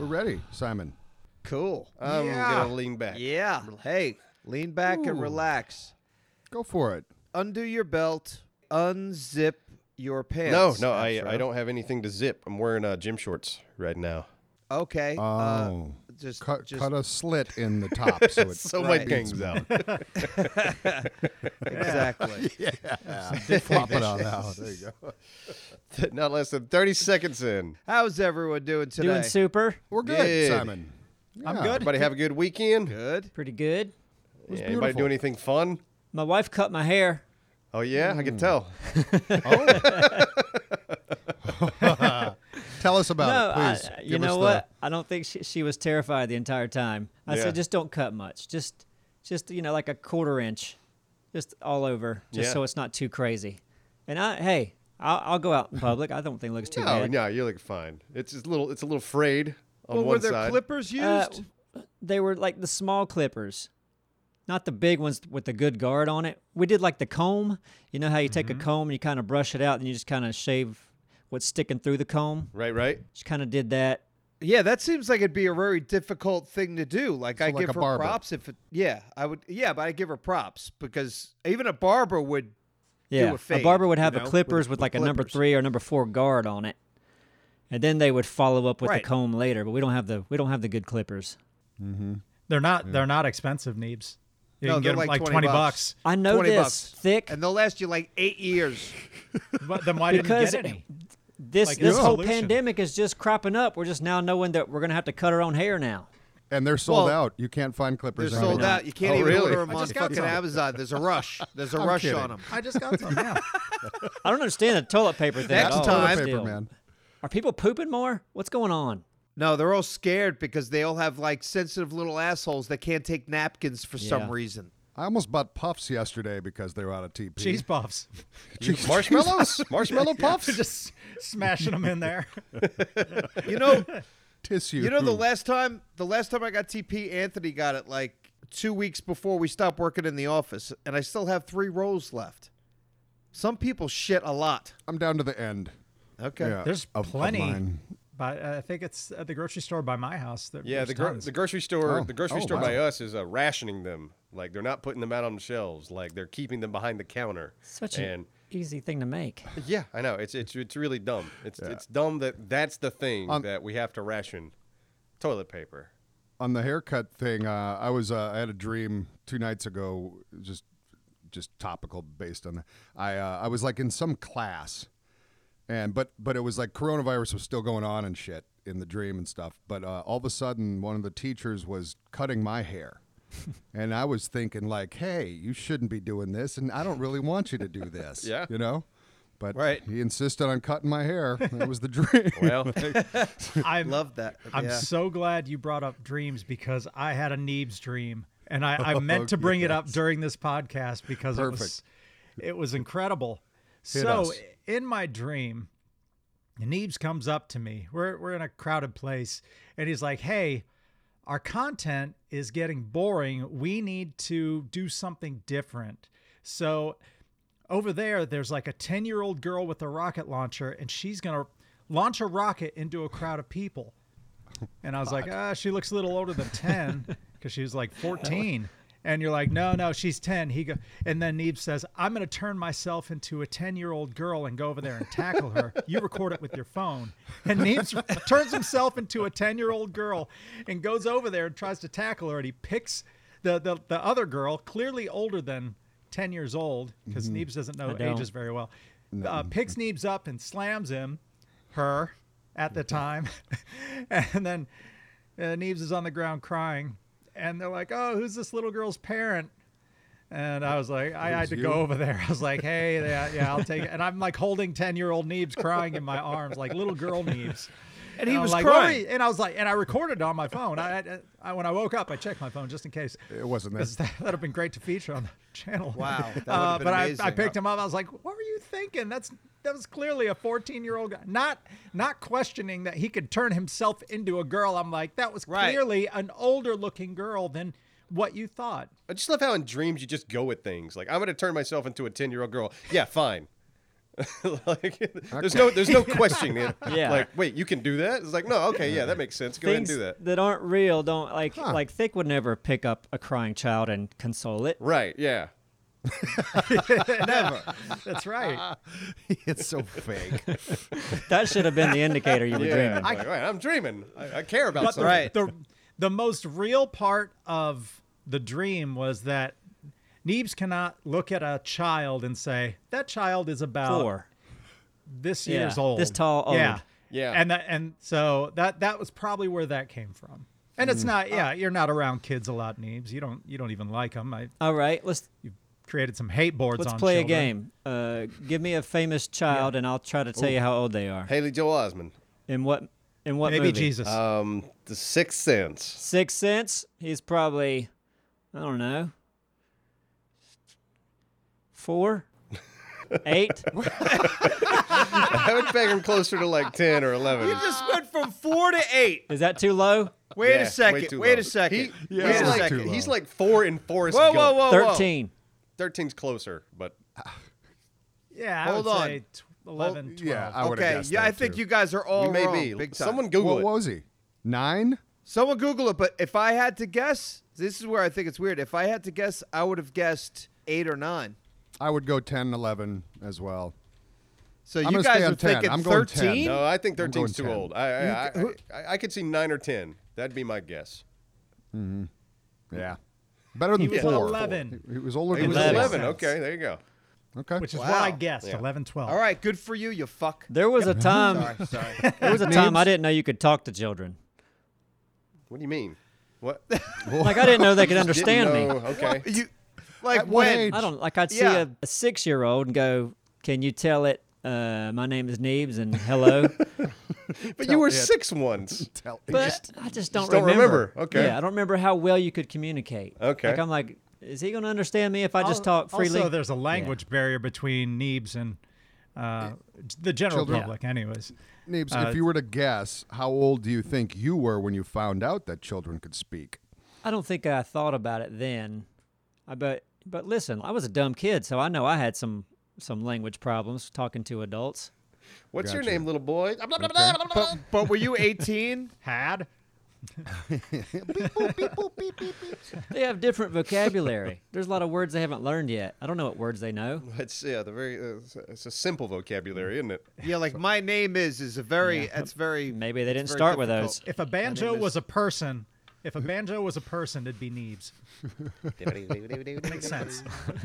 ready, Simon. Cool. I'm going to lean back. Yeah. Hey, lean back and relax. Go for it. Undo your belt. Unzip your pants. No, I don't have anything to zip. I'm wearing gym shorts right now. Okay. Oh. Just Cut a slit in the top so it So my Right. gang's out. exactly. flop it on out. There you go. Not less than 30 seconds in. How's everyone doing today? Doing super. We're good, Good. Simon. I'm Yeah. good. Everybody have a good weekend? Good. Pretty good. Yeah, anybody beautiful. do anything fun? My wife cut my hair. Oh, yeah? I can tell. Tell us about it, please. you Give us know the- what? I don't think she was terrified the entire time. I Yeah. said, just don't cut much. Just like a 1/4 inch, just all over, just Yeah. so it's not too crazy. And I'll go out in public. I don't think it looks too No, bad. no, you look fine. It's a little frayed on Well, one were there side. clippers used? They were like the small clippers, not the big ones with the good guard on it. We did like the comb. You know how you take a comb and you kind of brush it out and you just kind of shave what's sticking through the comb? Right? Just kind of did that. Yeah, that seems like it'd be a very difficult thing to do. Like, I like give a her barber. props if it, I would. Yeah, but I give her props because even a barber would. Yeah, a fade, barber would have you the know, clippers with with like a number clippers. 3 or number 4 guard on it, and then they would follow up with Right. the comb later. But we don't have the good clippers. They're not expensive, Neebs. You No, can they're get them like like 20 $20. bucks. I know 20 this bucks. thick And they'll last you like 8 years. But then why didn't you because get any? this Like, this it's a whole solution. pandemic is just cropping up. We're just now knowing that we're gonna have to cut our own hair now. And they're sold Well, out. You can't find They're clippers sold anymore. out. You can't Oh, even really? order them I on just got fucking some. Amazon. There's a rush. There's a I'm rush kidding. on them. I just got some. Yeah. I don't understand the toilet paper thing. Next at all. time- Toilet paper, Still. man. Are people pooping more? What's going on? No, they're all scared because they all have like sensitive little assholes that can't take napkins for some Yeah. reason. I almost bought puffs yesterday because they were out of TP. Cheese puffs. Marshmallows? Marshmallow puffs? Just smashing them in there. You know, Tissue. the last time I got TP, Anthony got it like 2 weeks before we stopped working in the office, and I still have 3 rolls left. Some people shit a lot. I'm down to the end. Okay. Yeah, There's of plenty. mine. But I think it's at the grocery store by my house. Yeah, There's the tons. grocery store. Oh. The grocery Oh, store wow. by us is rationing them. Like they're not putting them out on the shelves. Like they're keeping them behind the counter. Such and an easy thing to make. yeah, I know it's really dumb. It's dumb that's the thing On- that we have to ration toilet paper. On the haircut thing, I had a dream 2 nights ago, just topical based on that. I was like in some class, and but it was like coronavirus was still going on and shit in the dream and stuff. But all of a sudden, one of the teachers was cutting my hair, and I was thinking like, hey, you shouldn't be doing this, and I don't really want you to do this. Yeah. you know. But Right. he insisted on cutting my hair. That was the dream. Well, I Love that. I'm Yeah. so glad you brought up dreams because I had a Neebs dream, and I meant to bring it up during this podcast because it was incredible. Hit So us. in my dream, Neebs comes up to me. We're in a crowded place, and he's like, "Hey, our content is getting boring. We need to do something different." So over there's like a 10-year-old girl with a rocket launcher, and she's going to launch a rocket into a crowd of people. And I was like, she looks a little older than 10 because she was like 14. And you're like, no, she's 10. And then Neebs says, I'm going to turn myself into a 10-year-old girl and go over there and tackle her. You record it with your phone. And Neebs turns himself into a 10-year-old girl and goes over there and tries to tackle her. And he picks the other girl, clearly older than 10 years old, because Neebs doesn't know don't. ages very well, picks Neebs up and slams her at the time. And then Neebs is on the ground crying. And they're like, oh, who's this little girl's parent? And I was like, I had to go over there. I was like, hey, yeah, I'll take it. And I'm like holding 10-year-old Neebs crying in my arms, like little girl Neebs. And he I was like, crying. and I was like, and I recorded it on my phone. I when I woke up, I checked my phone just in case. It wasn't there. 'Cause that'd have been great to feature on the channel. Wow, that would've been but amazing. I picked him up. I was like, what were you thinking? That was clearly a 14-year-old guy. Not questioning that he could turn himself into a girl. I'm like, that was Right. clearly an older looking girl than what you thought. I just love how in dreams you just go with things. Like I'm going to turn myself into a 10-year-old girl. Yeah, fine. Like, there's no questioning it. Yeah. Like, wait, you can do that? It's like, no, okay, yeah, that makes sense. Go ahead and Things do that. that aren't real don't like Thick would never pick up a crying child and console it. Right, yeah. Never. That's right. It's so fake. That should have been the indicator you were Yeah. dreaming. Like, right, I'm dreaming. I care about But something. Right. the most real part of the dream was that Neebs cannot look at a child and say, that child is about 4. this Yeah, year's old. this tall, old. Yeah. Yeah. And so that was probably where that came from. And it's not, you're not around kids a lot, Neebs. You don't even like them. All right, let's Created some hate boards on play children. a game. Give me a famous child, and I'll try to tell you how old they are. Haley Joel Osment. In what Maybe movie? Jesus. The Sixth Sense. Sixth Sense. He's probably, I don't know, 4, 8. I would peg him closer to like 10 or 11. You just went from 4 to 8. Is that too low? Wait Yeah, a way second. too Wait low. a second. Yeah, Wait a it's second. too low. He's like 4 in Forrest Whoa, Gump. whoa, whoa, whoa. 13. 13's closer, but yeah, I hold would on. say 11, 12. Yeah, I would have Okay, guessed yeah, that I think too. you guys are all you may wrong. be. Big time. Someone Google What it. was he? 9? Someone Google it, but if I had to guess, this is where I think it's weird. If I had to guess, I would have guessed 8 or 9. I would go 10, 11 as well. So I'm you gonna guys stay are on 10. thinking I'm going 10. 13? No, I think I'm going 13's too 10. old. I could see 9 or 10. That'd be my guess. Yeah. Better than He was 4. 11. He was older He than was 11. 11. Sense. Okay, there you go. Okay. Which is what Wow. I guessed, Yeah. 11, 12. All right, good for you, you fuck. There was a time. Sorry. There was a time I didn't know you could talk to children. What do you mean? What? Like I didn't know they could understand Didn't me. know. Okay. You, like At what when? age? I don't like. I'd see Yeah. a 6-year-old and go, "Can you tell it? My name is Neebs and hello." But you were it. 6 once. But I just don't don't remember. Okay. Yeah, I don't remember how well you could communicate. Okay. Like I'm like, is he going to understand me if I just talk freely? Also, there's a language barrier between Neebs and the general Children. public, anyways. Neebs, if you were to guess, how old do you think you were when you found out that children could speak? I don't think I thought about it then. But listen, I was a dumb kid, so I know I had some language problems talking to adults. What's your Gotcha. name, little boy? But were you 18? Had? They have different vocabulary. There's a lot of words they haven't learned yet. I don't know what words they know. It's it's a simple vocabulary, isn't it? Yeah, like my name is a very. That's very. Maybe they didn't it's very start with difficult. those. If a banjo name was is- a person, it'd be Neebs. Makes sense.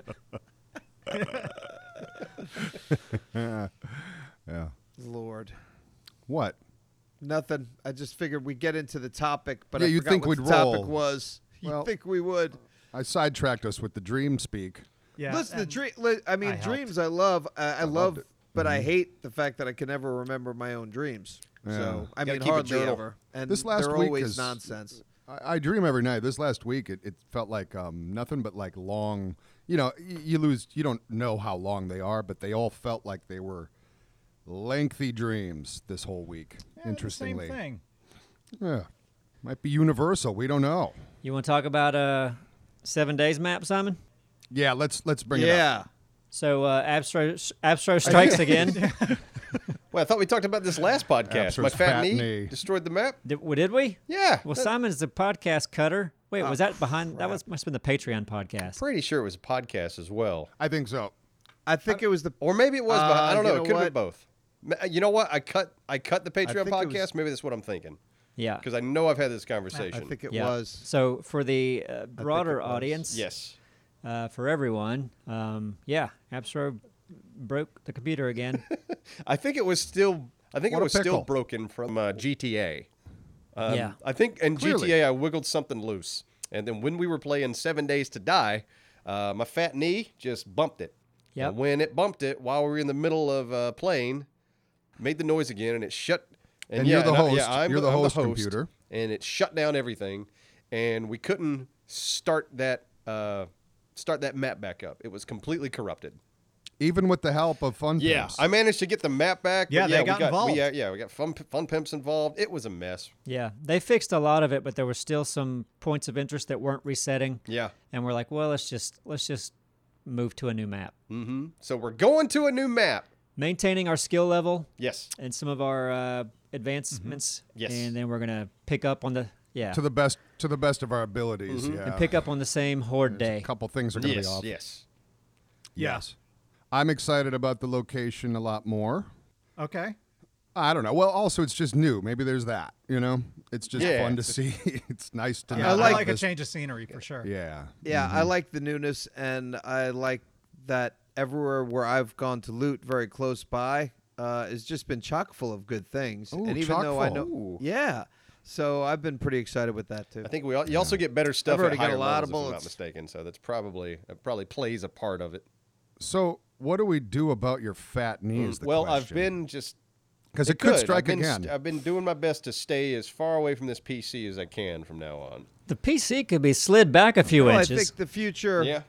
Yeah. Lord, What? nothing. I just figured we'd get into the topic, but Yeah, I you'd forgot think what we'd the topic roll. was. You Well- think we would? I sidetracked us with the dream speak. Yeah. Listen, the and dream. I mean, I helped. dreams. I love. I love, loved it. but I hate the fact that I can never remember my own dreams. Yeah. So I Gotta mean, keep a hardly journal. ever. And This last they're week always is- nonsense. I dream every night. This last week, it felt like nothing but like long. You know, you lose. You don't know how long they are, but they all felt like they were lengthy dreams this whole week. yeah, Interestingly, the same thing. yeah, might be universal. We don't know. You want to talk about 7 days map, Simon? Yeah, let's bring it up. Yeah. So Abstro strikes again. Well, I thought we taled about this last podcast. My Absur's fat fat knee knee. destroyed the map. Did we? Yeah. Well, Simon's the podcast cutter. Wait, was that behind? That must have been the Patreon podcast. Pretty sure it was a podcast as well. I think so. I think it was the. Or maybe it was behind. I don't you know. know It could have what? been both. You know what? I cut the Patreon think it podcast. was- Maybe that's what I'm thinking. Yeah. Because I know I've had this conversation. I think it Yeah. was. So for the broader was. audience, Yes. for everyone, Abstro broke the computer again. I think it was still. I think What it a was still pickle. broken from GTA. Yeah. I think in Clearly. GTA I wiggled something loose, and then when we were playing 7 Days to Die, my fat knee just bumped it. Yep. And when it bumped it while we were in the middle of playing, made the noise again, and it shut. And you're the host. I'm You're the I'm host computer. and it shut down everything, and we couldn't start that map back up. It was completely corrupted. Even with the help of Fun Yeah, Pimps. I managed to get the map back. Yeah, but they we got involved. We got fun pimps involved. It was a mess. Yeah, they fixed a lot of it, but there were still some points of interest that weren't resetting. Yeah. And we're like, well, let's just move to a new map. So we're going to a new map. maintaining our skill level Yes. and some of our advancements. Yes. And then we're gonna pick up on the To the best of our abilities. Yeah. and pick up on the same horde day. A couple things are going to be Yes. off. Yes. Yes. I'm excited about the location a lot more. Okay. I don't know. Well, also it's just new. Maybe there's that. You know, it's just Yeah. fun to see. It's nice to. Yeah, not I have like a this- change of scenery for sure. Yeah. Yeah, I like the newness, and I like that everywhere where I've gone to loot very close by has just been chock full of good things. Ooh, and even though I know, chock-full. yeah, so I've been pretty excited with that too. I think you also get better stuff already at got higher a lot of levels, if I'm not bullets. mistaken. So that's probably plays a part of it. So, what do we do about your fat knee? Is the Well, I've question. been just because it could good. strike I've been, again. I've been doing my best to stay as far away from this PC as I can from now on. The PC could be slid back a few Well, I inches. think the future. Yeah.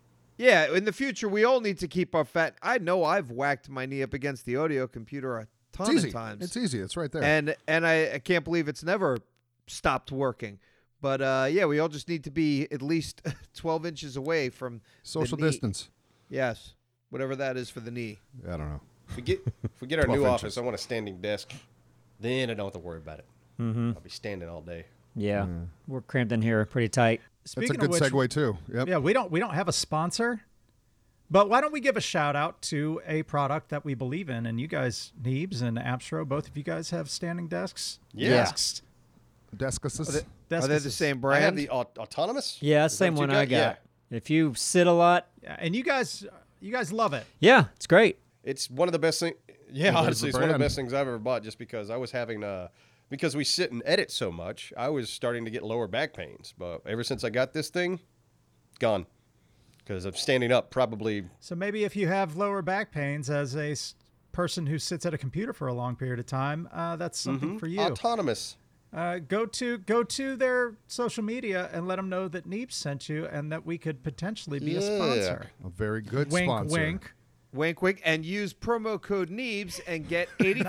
Yeah, in the future, we all need to keep our fat. I know I've whacked my knee up against the audio computer a ton It's easy. of times. It's easy. It's right there. and I can't believe it's never stopped working. But yeah, we all just need to be at least 12 inches away from Social the knee. distance. Yes, whatever that is for the knee. I don't know. If we get our 12 new inches. office, I want a standing desk. Then I don't have to worry about it. Mm-hmm. I'll be standing all day. Yeah, we're cramped in here pretty tight. That's Speaking a good of which, segue too. Yep. yeah, we don't have a sponsor, but why don't we give a shout out to a product that we believe in? And you guys, Neebs and Abstro, both of you guys have standing desks. Yeah. Desks. Deskus. Are they the Desks. same I brand? have the autonomous. Yeah, Is that same what you one I got. If you sit a lot, Yeah, and you guys love it. yeah, it's great. It's one of the best things. Yeah, Well, there's honestly, the it's one of the brand. best things I've ever bought. Just because I was having because we sit and edit so much, I was starting to get lower back pains. But ever since I got this thing, gone. Because I'm standing up probably. So maybe if you have lower back pains as a person who sits at a computer for a long period of time, that's something for you. Autonomous. Go to their social media and let them know that Neebs sent you and that we could potentially be a sponsor. A very good Wink, sponsor. wink. Wink, wink, and use promo code Neebs and get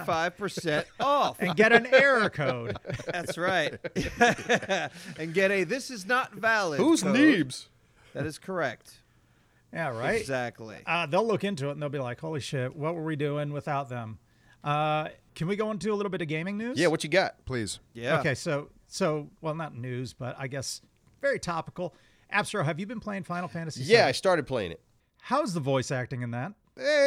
85% off. And get an error code. That's right. And get a "this is not valid." Who's code. Neebs? That is correct. Yeah, right? Exactly. They'll look into it and they'll be like, holy shit, what were we doing without them? Can we go into a little bit of gaming news? Yeah, what you got? Please. Yeah. Okay, so well, not news, but I guess very topical. Abstro, have you been playing Final Fantasy VII? Yeah, I started playing it. How's the voice acting in that?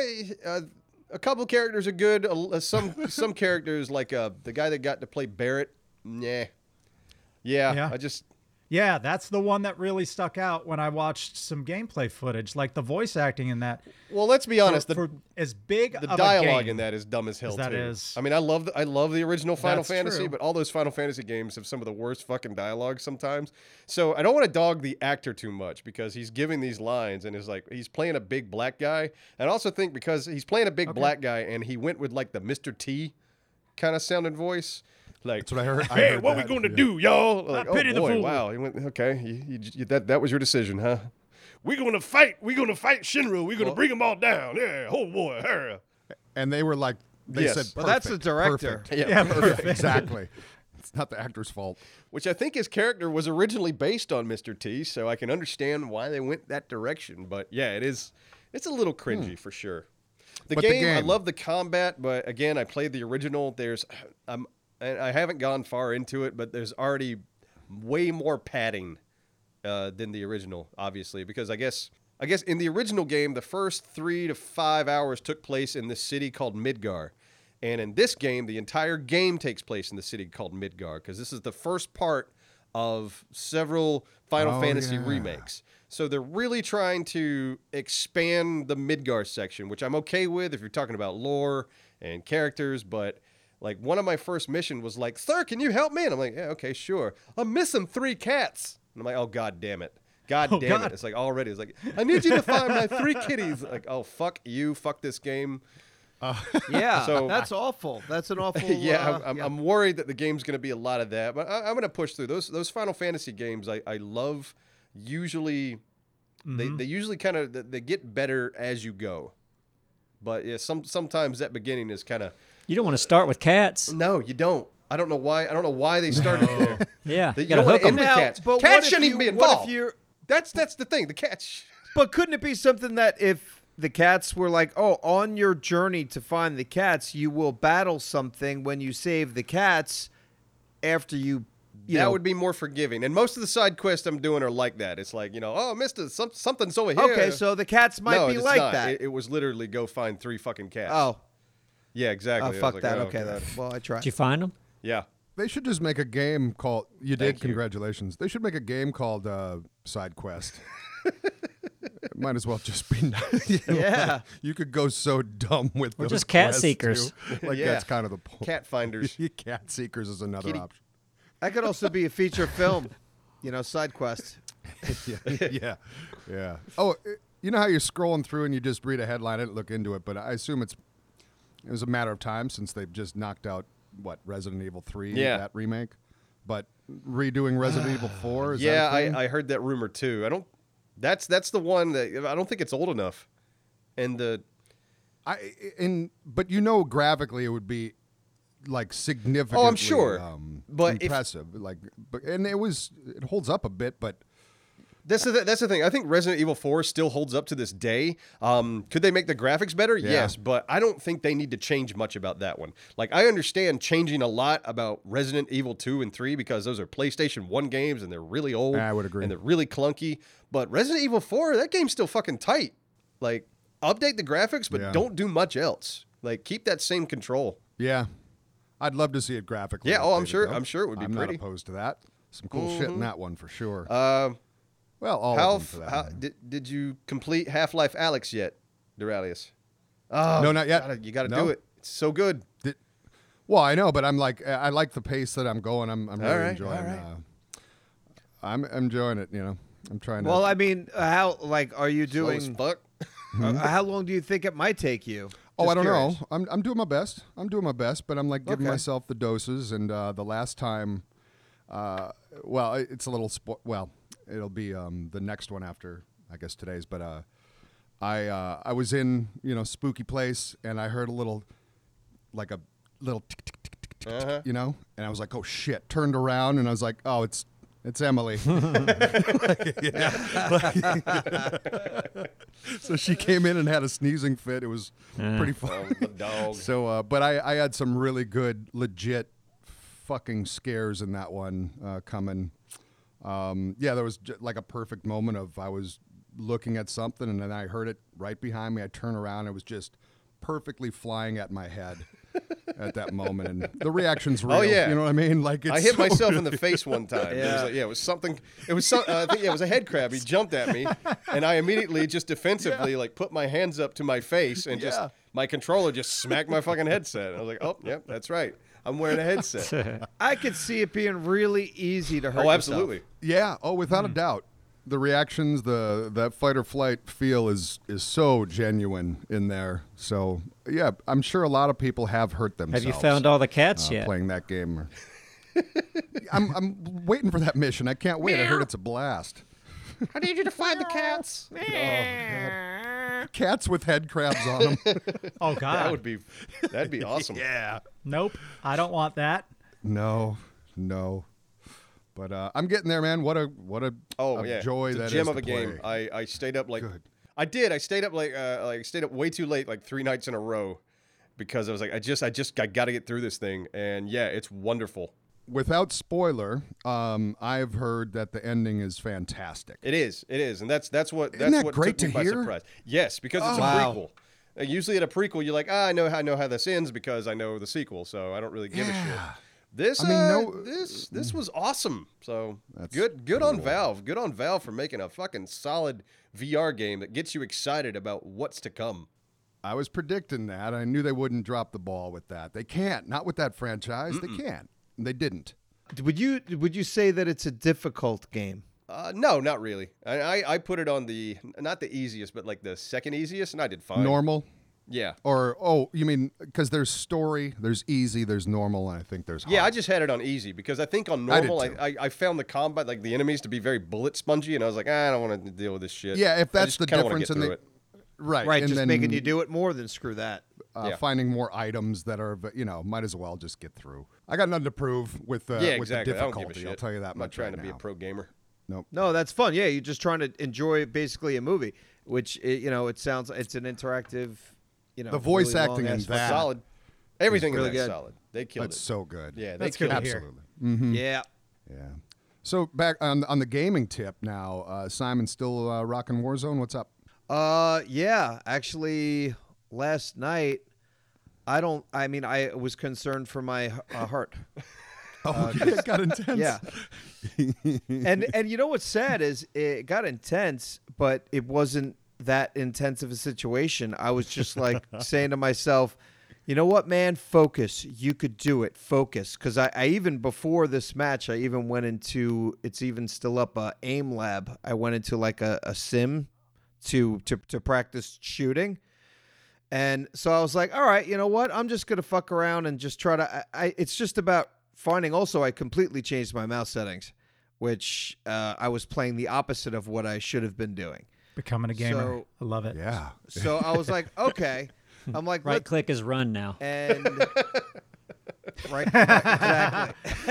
A couple characters are good. Some characters, like the guy that got to play Barrett, nah. Yeah. Yeah. That's the one that really stuck out when I watched some gameplay footage. Like the voice acting in that. Well, let's be honest. For as big The of a dialogue game in that is dumb as hell that too. is. I mean, I love the original Final That's Fantasy, true. but all those Final Fantasy games have some of the worst fucking dialogue sometimes. So I don't want to dog the actor too much because he's giving these lines and is like he's playing a big black guy. And I also think because he's playing a big black guy and he went with like the Mr. T kind of sounding voice. Like, That's what I heard. I hey, heard what that, we gonna yeah. do, y'all? Like, pity the boy, fool. wow. He went, okay, that was your decision, huh? We're gonna fight Shinra. We're gonna bring them all down. Yeah, oh boy, hurry. And they were like, they Yes. said, Well, that's the perfect, director. perfect. Yeah, perfect. Exactly. It's not the actor's fault. Which I think his character was originally based on Mr. T, so I can understand why they went that direction. But yeah, it's a little cringy for sure. The But the game, I game- love the combat, but again, I played the original. And I haven't gone far into it, but there's already way more padding than the original, obviously, because I guess in the original game, the first 3 to 5 hours took place in this city called Midgar. And in this game, the entire game takes place in the city called Midgar, because this is the first part of several Final Oh, Fantasy yeah. remakes. So they're really trying to expand the Midgar section, which I'm okay with if you're talking about lore and characters, but like one of my first mission was like, "Sir, can you help me?" And I'm like, "Yeah, okay, sure. I'm missing 3 cats." And I'm like, "Oh, God damn it. God Oh, damn God. it." It's like already, it's like, "I need you to find my 3 kitties." Like, "Oh, fuck you. Fuck this game." Yeah, So- that's awful. That's an awful. Yeah, yeah. I'm worried that the game's going to be a lot of that, but I'm going to push through those Final Fantasy games. I love. Usually, they usually kind of they get better as you go, but yeah, sometimes that beginning is kind of You don't want to start with cats. no, you don't. I don't know why. I don't know why they started there. Yeah, You you gotta don't want hook to end 'em. the Now, cats. but what Cats if shouldn't you- even be what if involved. you're- That's the thing. The cats. But couldn't it be something that if the cats were like, oh, on your journey to find the cats, you will battle something when you save the cats after you that know. would be more forgiving. And most of the side quests I'm doing are like that. It's like, oh, mister, something's over here. Okay, so the cats might no, be it's like not. that. It was literally go find 3 fucking cats. Oh, Yeah, exactly. I was fuck like, that. oh, Okay, God. then. Well, I tried. Did you find them? Yeah. They should just make a game called. You did. Thank you. Congratulations. They should make a game called Side Quest. It might as well just be. Yeah. You could go so dumb with. We're those just cat quests, seekers. too. Like Yeah. that's kind of the point. Cat finders. Cat seekers is another Kitty- option. That could also be a feature film. Side quest. yeah. Oh, you know how you're scrolling through and you just read a headline. I didn't look into it, but I assume it was a matter of time since they've just knocked out Resident Evil 3, Yeah. that remake. But redoing Resident Evil 4 is Yeah, that a thing? I heard that rumor too. I don't. That's the one that I don't think it's old enough. And but graphically it would be like significantly. Oh, I'm sure. But if- impressive. And it holds up a bit, but that's the thing. I think Resident Evil 4 still holds up to this day. Could they make the graphics better? Yeah. Yes, but I don't think they need to change much about that one. Like, I understand changing a lot about Resident Evil 2 and 3 because those are PlayStation 1 games and they're really old. I would agree. And they're really clunky. But Resident Evil 4, that game's still fucking tight. Like, update the graphics, but Yeah. don't do much else. Like, keep that same control. yeah. I'd love to see it graphically. Yeah, I'm updated, sure- though. I'm sure it would be I'm pretty. not opposed to that. Some cool shit in that one for sure. Um, Well, all of them for that matter. did you complete Half-Life Alyx yet, Duralius? Oh, No, not yet. You got to No. do it. It's so good. Well, I know, but I'm like, I like the pace that I'm going. I'm really right, enjoying. all right. I'm enjoying it. I'm trying to. Well, I mean, how are you Slow as doing? fuck. How long do you think it might take you? I Just don't curious. know. I'm doing my best. But I'm like giving Okay. myself the doses. And the last time, it's a little. It'll be the next one after I guess today's. But I was in spooky place and I heard a little tick tick tick tick tick, Uh-huh. and I was like, oh shit! Turned around and I was like, oh, it's Emily. So she came in and had a sneezing fit. It was pretty fun. Oh, the dog. So, but I had some really good, legit, fucking scares in that one coming. There was like a perfect moment of I was looking at something and then I heard it right behind me. I turn around. It was just perfectly flying at my head at that moment, and the reaction's real. Oh, yeah. You know what I mean? Like I it's hit so myself in really- the face one time. Yeah. It was something. It was some. I think it was a head crab. He jumped at me, and I immediately just defensively put my hands up to my face and just Yeah. my controller just smacked my fucking headset. I was like, oh, yep, that's right. I'm wearing a headset. I could see it being really easy to hurt. Oh, yourself. absolutely. Yeah. Oh, without a doubt. The reactions, that fight or flight feel is so genuine in there. So yeah, I'm sure a lot of people have hurt themselves. Have you found all the cats yet? Playing that game? I'm waiting for that mission. I can't wait. I heard it's a blast. I need you to find the cats. Cats with head crabs on them. Oh God. That'd be awesome. Yeah. Nope. I don't want that. No. But I'm getting there, man. What a Oh a yeah, joy it's a that gem is of to a game. play. I stayed up like Good. I did. I stayed up stayed up way too late, like 3 nights in a row, because I was like, I got to get through this thing, and yeah, it's wonderful. Without spoiler, I've heard that the ending is fantastic. It is, and that's what that what great took me to by hear? surprise. Yes, because it's a Wow. prequel. Usually at a prequel, you're like, I know how this ends because I know the sequel, so I don't really give a shit. This, this was awesome. So That's good on cool. Valve. Good on Valve for making a fucking solid VR game that gets you excited about what's to come. I was predicting that. I knew they wouldn't drop the ball with that. They can't. Not with that franchise. They can't. And they didn't. Would you say that it's a difficult game? No, not really. I put it on not the easiest, but like the second easiest, and I did fine. Normal? Yeah. Or, you mean, because there's story, there's easy, there's normal, and I think there's hard. Yeah, I just had it on easy because I think on I did normal, too. I found the combat, like the enemies, to be very bullet spongy, and I was like, I don't want to deal with this shit. Yeah, if I that's just the kinda wanna difference get in through the... it. Right. Right, and just then, making you do it more than screw that. Yeah. Finding more items that are, might as well just get through. I got nothing to prove with, Yeah, with exactly. the I don't give a difficulty. shit. I'll tell you that I'm not much trying right to be a now. pro gamer. Nope. No, that's fun. Yeah, you're just trying to enjoy basically a movie. which it sounds it's an interactive. The voice really acting in long-ass that. Solid. Everything in really that's good. solid. They killed That's it. so good. Yeah, they That's killed good it. to hear. Absolutely. Yeah. Yeah. So back on the gaming tip now, Simon still rocking Warzone. What's up? Yeah. Actually, last night, I was concerned for my heart. Oh, it got intense. Yeah. and you know what's sad is it got intense, but it wasn't that intense of a situation. I was just like saying to myself, you know what, man? Focus. You could do it. Focus. Because I even before this match, I even went into, it's even still up, AIM lab. I went into like a sim to practice shooting. And so I was like, all right, you know what? I'm just going to fuck around and just try to, it's just about finding, also I completely changed my mouse settings, which I was playing the opposite of what I should have been doing. Becoming a gamer. So- I love it. Yeah. So I was like, okay. I'm like, Right click is run now. and right, exactly.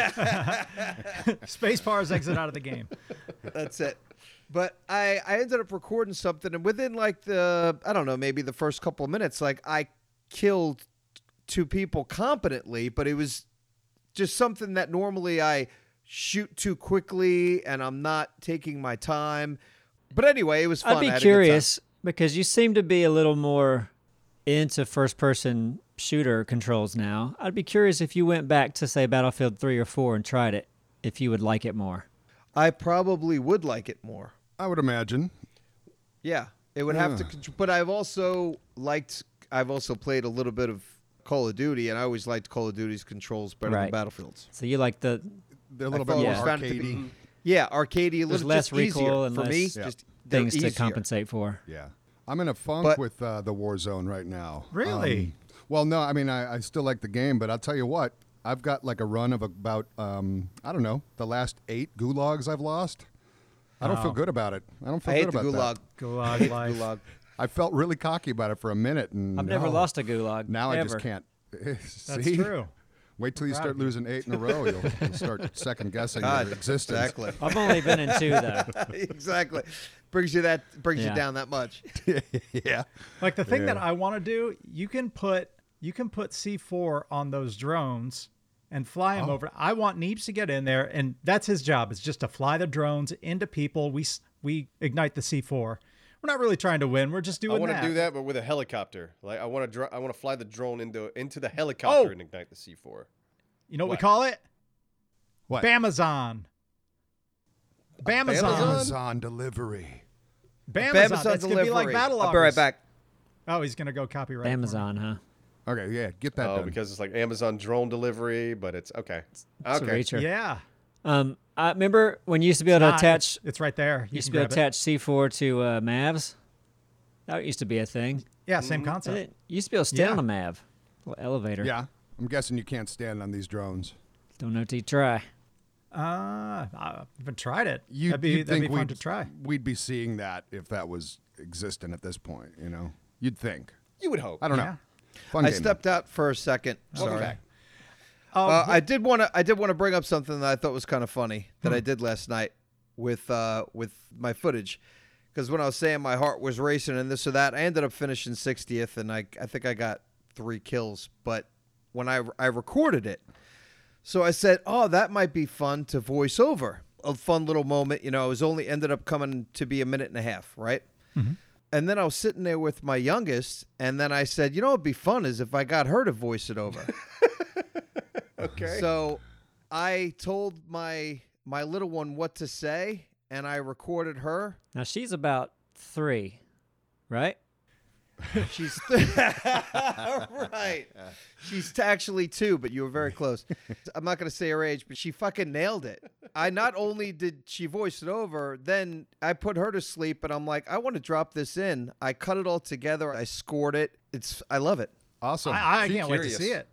Spacebar's exit out of the game. That's it. But I ended up recording something, and within like I don't know, maybe the first couple of minutes, like I killed 2 people competently, but it was just something that normally I shoot too quickly, and I'm not taking my time. But anyway, it was fun. I'd I be had a good time. curious because you seem to be a little more into first-person shooter controls now. I'd be curious if you went back to, say, Battlefield 3 or 4 and tried it, if you would like it more. I probably would like it more. I would imagine. Yeah, it would have to. But I've also played a little bit of Call of Duty, and I always liked Call of Duty's controls better than Right. Battlefield's. So you like the They're a little bit I've more always found it to be- arcadey. Yeah, arcadey, a there's little less just easier recoil and for less me. Yeah. Just they're things to easier. compensate for. Yeah. I'm in a funk But- with the Warzone right now. Really? Well, no, I mean, I still like the game, but I'll tell you what, I've got like a run of about, I don't know, the last 8 gulags I've lost. I don't feel good about it. I don't feel I hate good the about gulag. that. Gulag life. Gulag. I felt really cocky about it for a minute. And I've never no. lost a gulag. Now I ever. just can't. That's See? true. Wait till you Proud start of you. losing 8 in a row. You'll start second guessing God, your existence. exactly. I've only been in 2 though. Exactly. Brings you Yeah. down that much. Yeah. Like the thing that Yeah. I want to do, you can put C4 on those drones and fly them over. I want Neebs to get in there, and that's his job. It's just to fly the drones into people. We ignite the C4. We're not really trying to win. We're just I doing want that. to do that, but with a helicopter. Like I want to fly the drone into the helicopter Oh! and ignite the C4. You know what we What? call it? What? Bamazon. Bamazon. Amazon delivery. Bamazon. Bamazon That's going to be like delivery. battle I'll be right loggers. back. Oh, he's going to go copyright. for me. Amazon, huh? Okay, yeah, get that Oh, done. because it's like Amazon drone delivery, but it's okay. It's a Okay. reacher. Yeah. I remember when you used to be able to Not- attach It's right there. You used to can be able grab to it. attach C4 to Mavs. That used to be a thing. Yeah, same concept. You used to be able to stand Yeah. on a Mav. Little elevator. Yeah, I'm guessing you can't stand on these drones. Don't know till you try. I haven't tried it. You'd that'd be think fun to try. we'd be seeing that if that was existent at this point, you know? You'd think. You would hope. I don't Yeah. know. Fun I game, stepped out for a second. Welcome Sorry. back. I did want to bring up something that I thought was kind of funny that I did last night with my footage, because when I was saying my heart was racing and this or that, I ended up finishing 60th, and I think I got 3 kills. But when I recorded it, so I said, oh, that might be fun to voice over. A fun little moment, you know. It was only ended up coming to be a minute and a half, right? And then I was sitting there with my youngest, and then I said, you know, what'd be fun is if I got her to voice it over. Okay. So I told my little one what to say, and I recorded her. Now she's about 3, right? She's right. She's actually 2, but you were very close. I'm not going to say her age, but she fucking nailed it. I not only did she voice it over, then I put her to sleep, and I'm like, I want to drop this in. I cut it all together. I scored it. I love it. Awesome. I Too can't wait to curious. see it.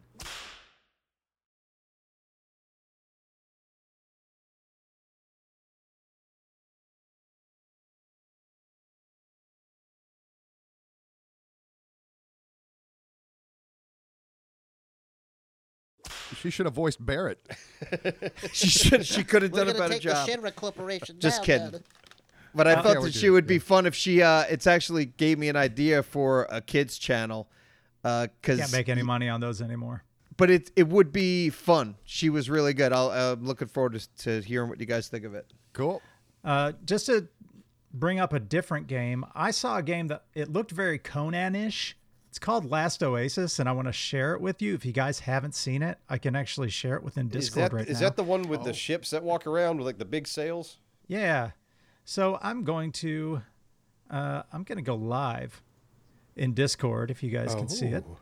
She should have voiced Barrett. She could have We're done a gonna better take job. the Shinra Corporation Just down, kidding. Dad. but I thought we that do, she would be fun if she. It's actually gave me an idea for a kids channel. Because Can't make any money on those anymore. but it would be fun. She was really good. I'm looking forward to hearing what you guys think of it. Cool. Just to bring up a different game, I saw a game that it looked very Conan-ish. It's called Last Oasis, and I want to share it with you. If you guys haven't seen it, I can actually share it within Discord right now. Is that the one with the ships that walk around with like the big sails? Yeah. So I'm going to go live in Discord if you guys can see it.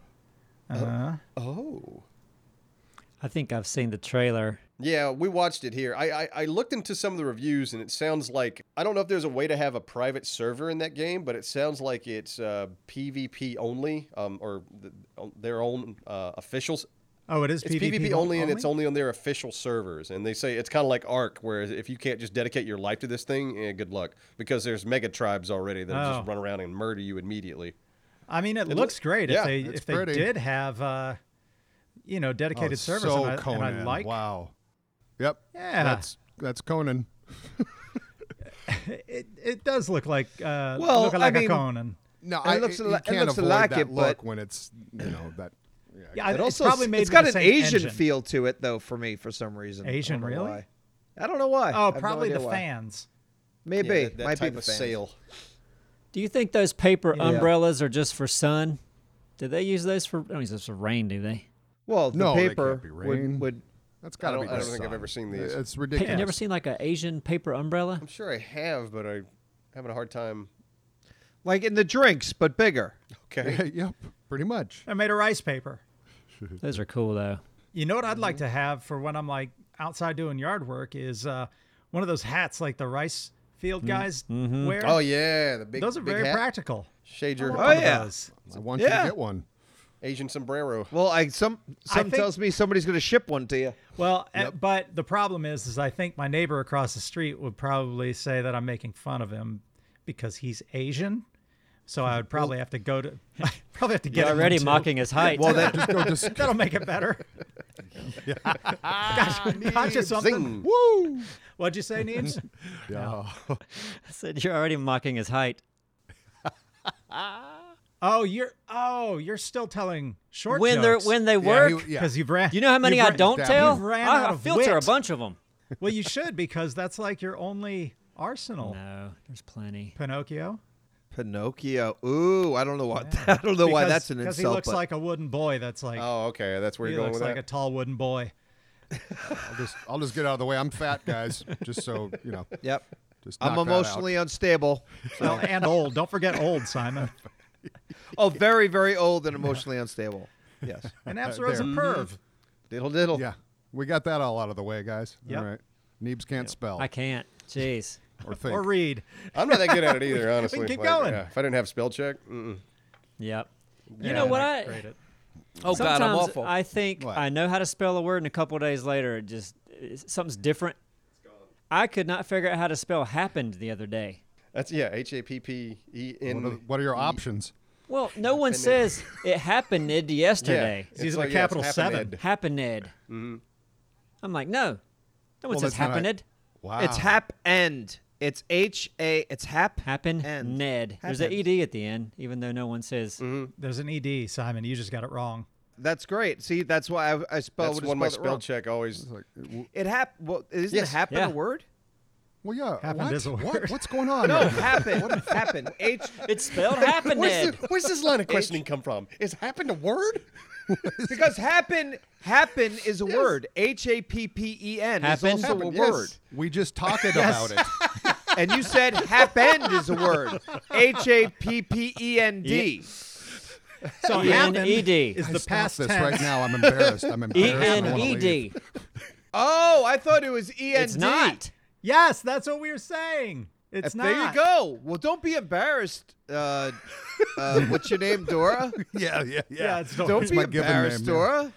Oh. I think I've seen the trailer. Yeah, we watched it here. I looked into some of the reviews, and it sounds like, I don't know if there's a way to have a private server in that game, but it sounds like it's PvP only, or their own officials. Oh, it is It's PvP only, and it's only on their official servers. And they say it's kind of like Ark, where if you can't just dedicate your life to this thing, good luck. Because there's mega tribes already that just run around and murder you immediately. I mean, it looks great. yeah, If they did have, dedicated servers, So and Conan. I like. Wow. Yep. Yeah. That's Conan. It does look like Well, look I like a mean, Conan. No, It looks you it can't looks avoid like that it, look but- when it's that. Yeah, It it's also probably made it's with got the an same Asian engine. feel to it though for me for some reason. Asian, I don't know really? why. I don't know why. I Oh, have no probably idea the why. fans. Maybe Yeah, that might type be the of fans. sail. Do you think those paper Yeah. umbrellas are just for sun? Did they use those for? They don't use those for rain, do they? Well, the No, they paper can't be rain. would That's got to be. I don't the think I've sun. ever seen these. It's You ridiculous. never seen like an Asian paper umbrella? I'm sure I have, but I'm having a hard time. like in the drinks, but bigger. Okay. Yep. Pretty much. I made a rice paper. Those are cool though. You know what I'd like to have for when I'm like outside doing yard work is one of those hats like the rice field guys wear. Oh yeah, the big. Those are big very hat. practical. Shade your Oh, One of yeah. those. I want you Yeah. to get one. Asian sombrero. Well, I some think- tells me somebody's going to ship one to you. Well, but the problem is I think my neighbor across the street would probably say that I'm making fun of him because he's Asian. So I would probably have to go to probably have to get You're him one, already too. mocking his height. Well, that Just go. Just That'll make it better. Got you something. Zing. woo. What'd you say, Neebs? Yeah. I said you're already mocking his height. Oh, you're still telling short When jokes. they work. Because you've ran. You know how many you've I ran- don't You've tell? ran out I of filter wit. a bunch of them. Well, you should because that's like your only arsenal. No, there's plenty. Pinocchio. Pinocchio. Ooh, I don't know what. I don't know why that's an Because insult. he looks but like a wooden boy. That's like Oh, okay. That's where he you're going looks with like that. a tall wooden boy. I'll just get out of the way. I'm fat, guys. Just so you know. Yep. Just I'm knock that out. emotionally unstable. Well, and old. Don't forget old, Simon. Oh, very, very old and emotionally unstable. Yes. And Absaro's a perv. Diddle diddle. Yeah, we got that all out of the way, guys. Yep. All right. Neebs can't spell I can't. Jeez. or think. Or read. I'm not that good at it either, honestly. keep going. If I didn't have spell check, Yep. You Yeah, know what not I? great at- Oh God, I'm Sometimes awful. I think What? I know how to spell a word, and a couple of days later, something's different. I could not figure out how to spell happened the other day. that's HAPPEN. What are your options? Well, no one says it happened yesterday. It's using a capital 7. Happened. I'm like, no. No one Well, says that's not- happened. Wow. It's hap end. It's HA. It's hap. Happened. End. Ned. There's an Happened. ED at the end, even though no one says. There's an ED, Simon. You just got it wrong. That's great. See, that's why I spelled. That's would have one my spelled it spell wrong. check always. Like, It happened. Well, isn't Yes. it happen Yeah. a word? well, yeah. Happened what? is a What? word. What's going on? No, right now? happen. Happen. H. It's spelled happened. Where's this line of questioning come from? Is happened a word? Because happen is a word. HAPPEN is Happen? also a Happen, yes. word. We just talking about it. And you said happened is a word. HAPPEND. So E-N-E-D. happened is the Stop past this tense. right now. I'm embarrassed. I'm E embarrassed. I N wanna E leave. D. Oh, I thought it was END. It's not. Yes, that's what we were saying. It's not. There you go. Well, don't be embarrassed. What's your name, Dora? Yeah. Yeah, it's Don't It's be my given embarrassed, name, Dora.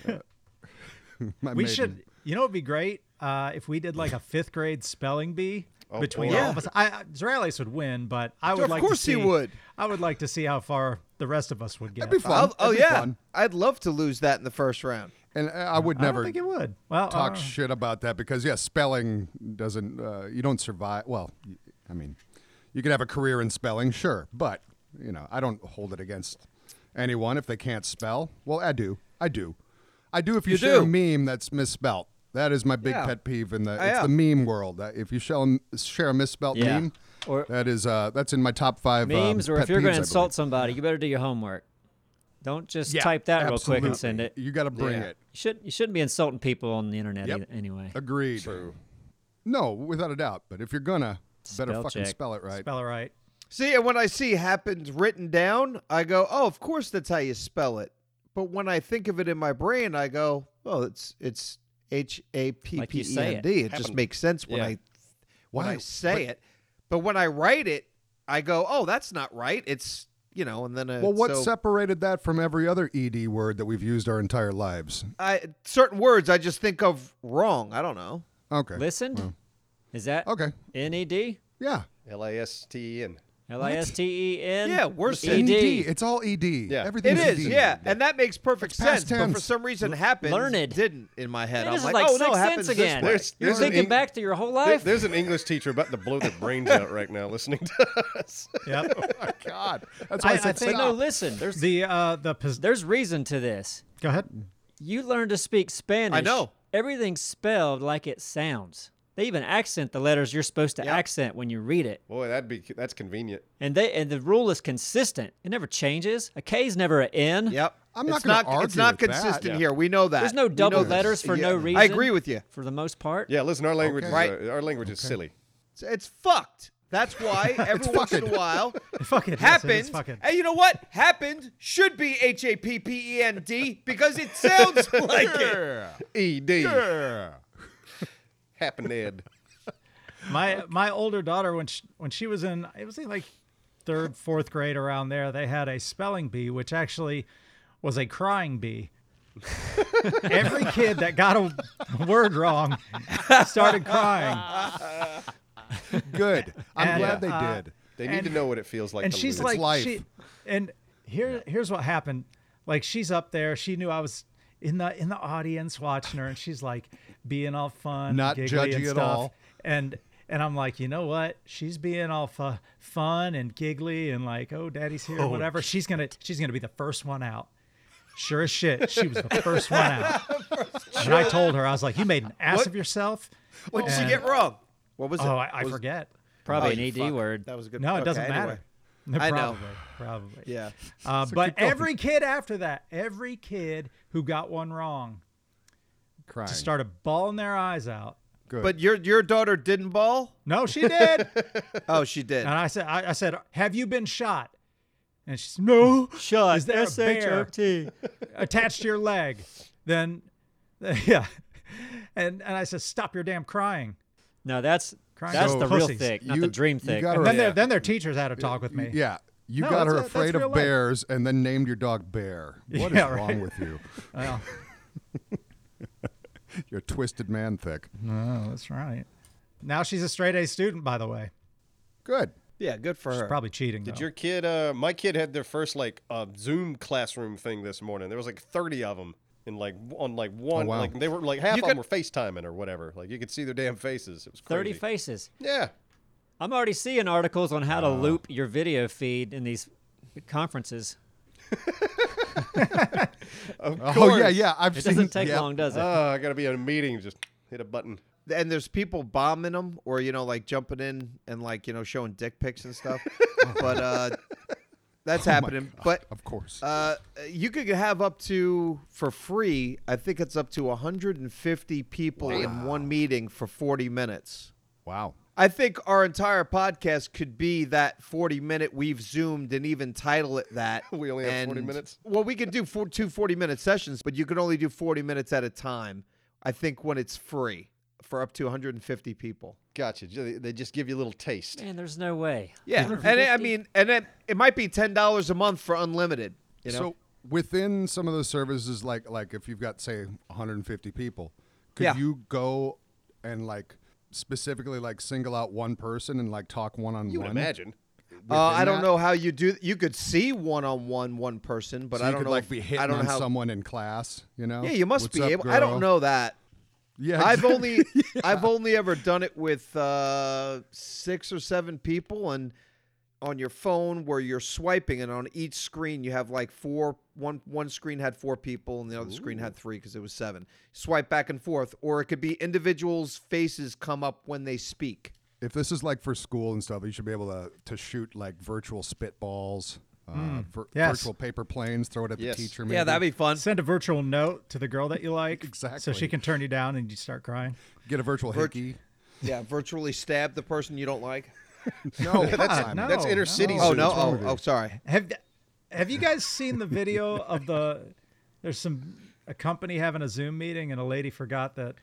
My We maiden. should. You know, it'd be great if we did like a 5th grade spelling bee between boy. all of us. Israelis would win, but I would Of like course to see. he would. I would like to see how far the rest of us would get. That'd be fun. Oh That'd be yeah, fun. I'd love to lose that in the first round. And I would I don't never think it would. Well, talk shit about that because spelling doesn't. You don't survive. Well, I mean, You can have a career in spelling, sure, but I don't hold it against anyone if they can't spell. Well, I do. If you share a meme that's misspelt. That is my big pet peeve in it's the meme world. If you share a misspelt meme, or that's in my top 5 memes. Or pet if you're peeves, going I to insult believe. somebody, you better do your homework. Don't just type that real quick and send it. You got to bring it. You shouldn't be insulting people on the internet Yep. anyway. Agreed. True. No, without a doubt. But if you're gonna, better Spell fucking check. spell it right. Spell it right. See, and when I see happens written down, I go, "Oh, of course that's how you spell it." But when I think of it in my brain, I go, "Oh, it's HAPPEND." Like you say it. It just makes sense when I say it. But when I write it, I go, "Oh, that's not right." It's and then Well, what so separated that from every other ED word that we've used our entire lives? certain words I just think of wrong. I don't know. Okay. Listened? Well, Is that okay. NED? Yeah. LASTEN. LISTEN? Yeah, worse It's than ED. ED. It's all ED. Yeah. Everything's It is, ED. yeah, and that makes perfect It's past sense. But for tense. some reason, happens Learned. didn't in my head. Hey, I'm this is like, like oh Sixth no, Sense happens this again. way. There's You're an thinking Eng- back to your whole life? There's an English teacher about to blow their brains out right now listening to us. Yep. Oh my God. That's why I, I said think- But no, stop. listen. The There's reason to this. go ahead. You learn to speak Spanish. I know. Everything's spelled like it sounds. They even accent the letters you're supposed to Yep. accent when you read it. Boy, that's convenient. And the rule is consistent. It never changes. A K is never an N. Yep. I'm not It's gonna not. argue It's not with that. consistent Yeah. here. We know that. There's no We know double this. letters for no reason. I agree with you. For the most part. Yeah, listen, our language Okay. our language is silly. It's fucked. That's why every once in a while Fuck it. happened. Yes, it is fucking. And you know what? Happened should be HAPPEND because it sounds like it. ED. Happened. My older daughter, when she was in, it was in like 3rd, 4th grade around there, they had a spelling bee, which actually was a crying bee. Every kid that got a word wrong started crying. Good. I'm And, glad they did. They need to know what it feels like And to she's lose. like, life. here's what happened. Like, she's up there. She knew I was in the audience watching her, and she's like being all fun, Not and giggly judgy and at stuff. all. And I'm like, you know what? She's being all fun and giggly and like, oh, daddy's here, or whatever. She's gonna be the first one out. Sure as shit, she was the first one out. And I told her, I was like, you made an ass What? of yourself. What did she And- get wrong? What was it? Oh, I Was- forget. Probably Oh, an you ED fuck. word. That was a good. No, it okay, doesn't anyway. matter. I know. Probably. Yeah. But keep going. every kid after that, every kid who got one wrong Crying. started bawling their eyes out. Good. But your daughter didn't ball? No, she did. Oh, she did. And I said, have you been shot? And she said, no. Shut. Is there a bear SHOT. attached to your leg? Then, yeah. And I said, stop your damn crying. No, that's Crying the real pussies. thick, not You- the dream you thick. gotta- And then, Yeah. then their teachers had to talk with me. Yeah. You No, got her that's afraid real of life. bears and then named your dog Bear. What is Yeah, wrong right. with you? Well, You're a twisted man thick. no, that's right. Now she's a straight A student, by the way. Good. Yeah, good for She's her. probably cheating. Did though. your kid? My kid had their first Zoom classroom thing this morning. There was like 30 of them in one. Oh, wow. Like they were like half You of them could- were FaceTiming or whatever. Like you could see their damn faces. It was crazy. 30 faces. Yeah. I'm already seeing articles on how to loop your video feed in these conferences. Of Oh course. yeah. I've It seen. doesn't take yeah. long, does it? I gotta be in a meeting. Just hit a button. And there's people bombing them, or like jumping in and like showing dick pics and stuff. But that's happening. But Of course. you could have up to for free. I think it's up to 150 people in one meeting for 40 minutes. Wow. I think our entire podcast could be that 40-minute we've zoomed and even title it that. We only have And- 40 minutes? Well, we could do two 40-minute sessions, but you could only do 40 minutes at a time, I think, when it's free for up to 150 people. Gotcha. They just give you a little taste. Man, there's no way. Yeah. And it might be $10 a month for unlimited. You know? So within some of those services, like if you've got say 150 people, could Yeah. you go and specifically single out one person and talk one-on-one? You would imagine. I don't that? know how you do. You could see one person, but So I you don't could know. be if- hitting I don't on know how. someone in class, Yeah, you must What's be up, able. I don't girl? know that. Yeah, I've only ever done it with 6 or 7 people, and on your phone where you're swiping, and on each screen you have like one screen had 4 people and the other screen had 3 because it was 7. Swipe back and forth, or it could be individuals' faces come up when they speak. If this is like for school and stuff, you should be able to shoot like virtual spitballs, Yes. virtual paper planes, throw it at Yes. the teacher. Maybe. Yeah, that'd be fun. Send a virtual note to the girl that you like. Exactly. So she can turn you down and you start crying. Get a virtual hickey. Yeah, virtually stab the person you don't like. No, God, no. That's inner city. Oh suits. no! wrong with you? Oh, sorry. Have you guys seen the video of there's a company having a Zoom meeting and a lady forgot that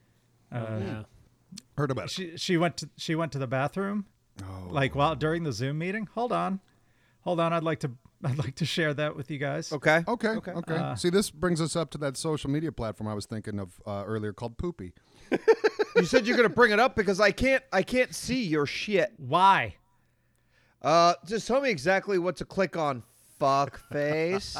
Heard about it. she went to the bathroom like while during the Zoom meeting. Hold on. I'd like to share that with you guys. Okay. Okay. See, this brings us up to that social media platform I was thinking of earlier called Poopy. You said you're gonna bring it up because I can't see your shit. Why? Just tell me exactly what to click on. Fuck face.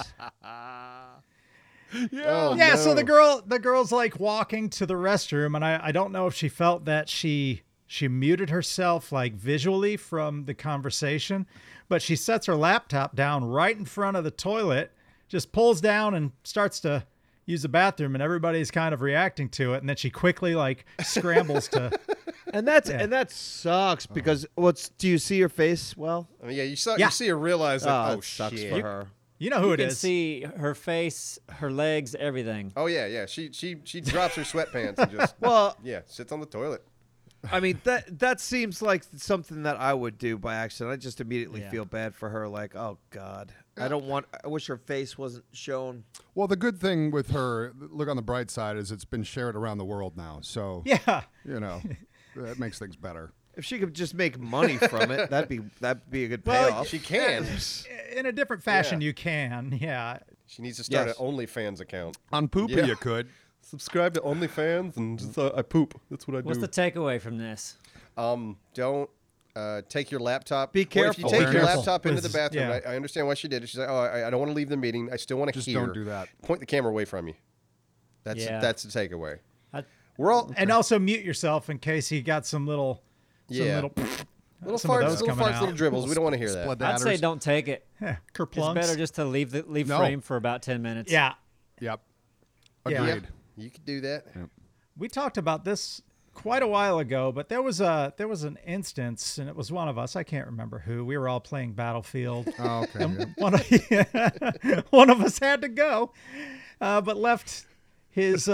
Yeah, so the girl's like walking to the restroom, and I don't know if she felt that she muted herself like visually from the conversation, but she sets her laptop down right in front of the toilet, just pulls down and starts to use the bathroom, and everybody's kind of reacting to it, and then she quickly like scrambles to And that sucks because do you see your face? Well, I mean, you see her realize oh, that. Oh, it sucks shit. for her. you know who You it can is. see her face, her legs, everything. Oh yeah. She drops her sweatpants and just Well, sits on the toilet. I mean that seems like something that I would do by accident. I just immediately Yeah. feel bad for her. Like, oh God, I wish her face wasn't shown. Well, the good thing with her, look on the bright side, is it's been shared around the world now. So, Yeah. you know, that makes things better. If she could just make money from it, that'd be a good Well, payoff. She can. In a different fashion, Yeah. you can. Yeah. She needs to start Yes. an OnlyFans account. On Poopy, Yeah. you could. Subscribe to OnlyFans and just, I poop. That's what I What's do. the takeaway from this? Don't take your laptop. Be Or if careful. you take your Awareness. laptop into the With- bathroom, yeah. I understand why she did it. She's like, oh, I don't want to leave the meeting. I still want to Just hear. don't do that. Point the camera away from you. That's the takeaway. I, We're all And also mute yourself in case you got some little Yeah. little little some of farts, those little coming farts, out. little dribbles. We don't want to hear that. Spladadders. I'd say don't take it. kerplunks. It's better just to leave No. frame for about 10 minutes. Yeah. Yep. Yeah. Agreed. You could do that. We talked about this quite a while ago, but there was an instance, and it was one of us. I can't remember who. We were all playing Battlefield. Oh, okay. yeah. One of us had to go, but left his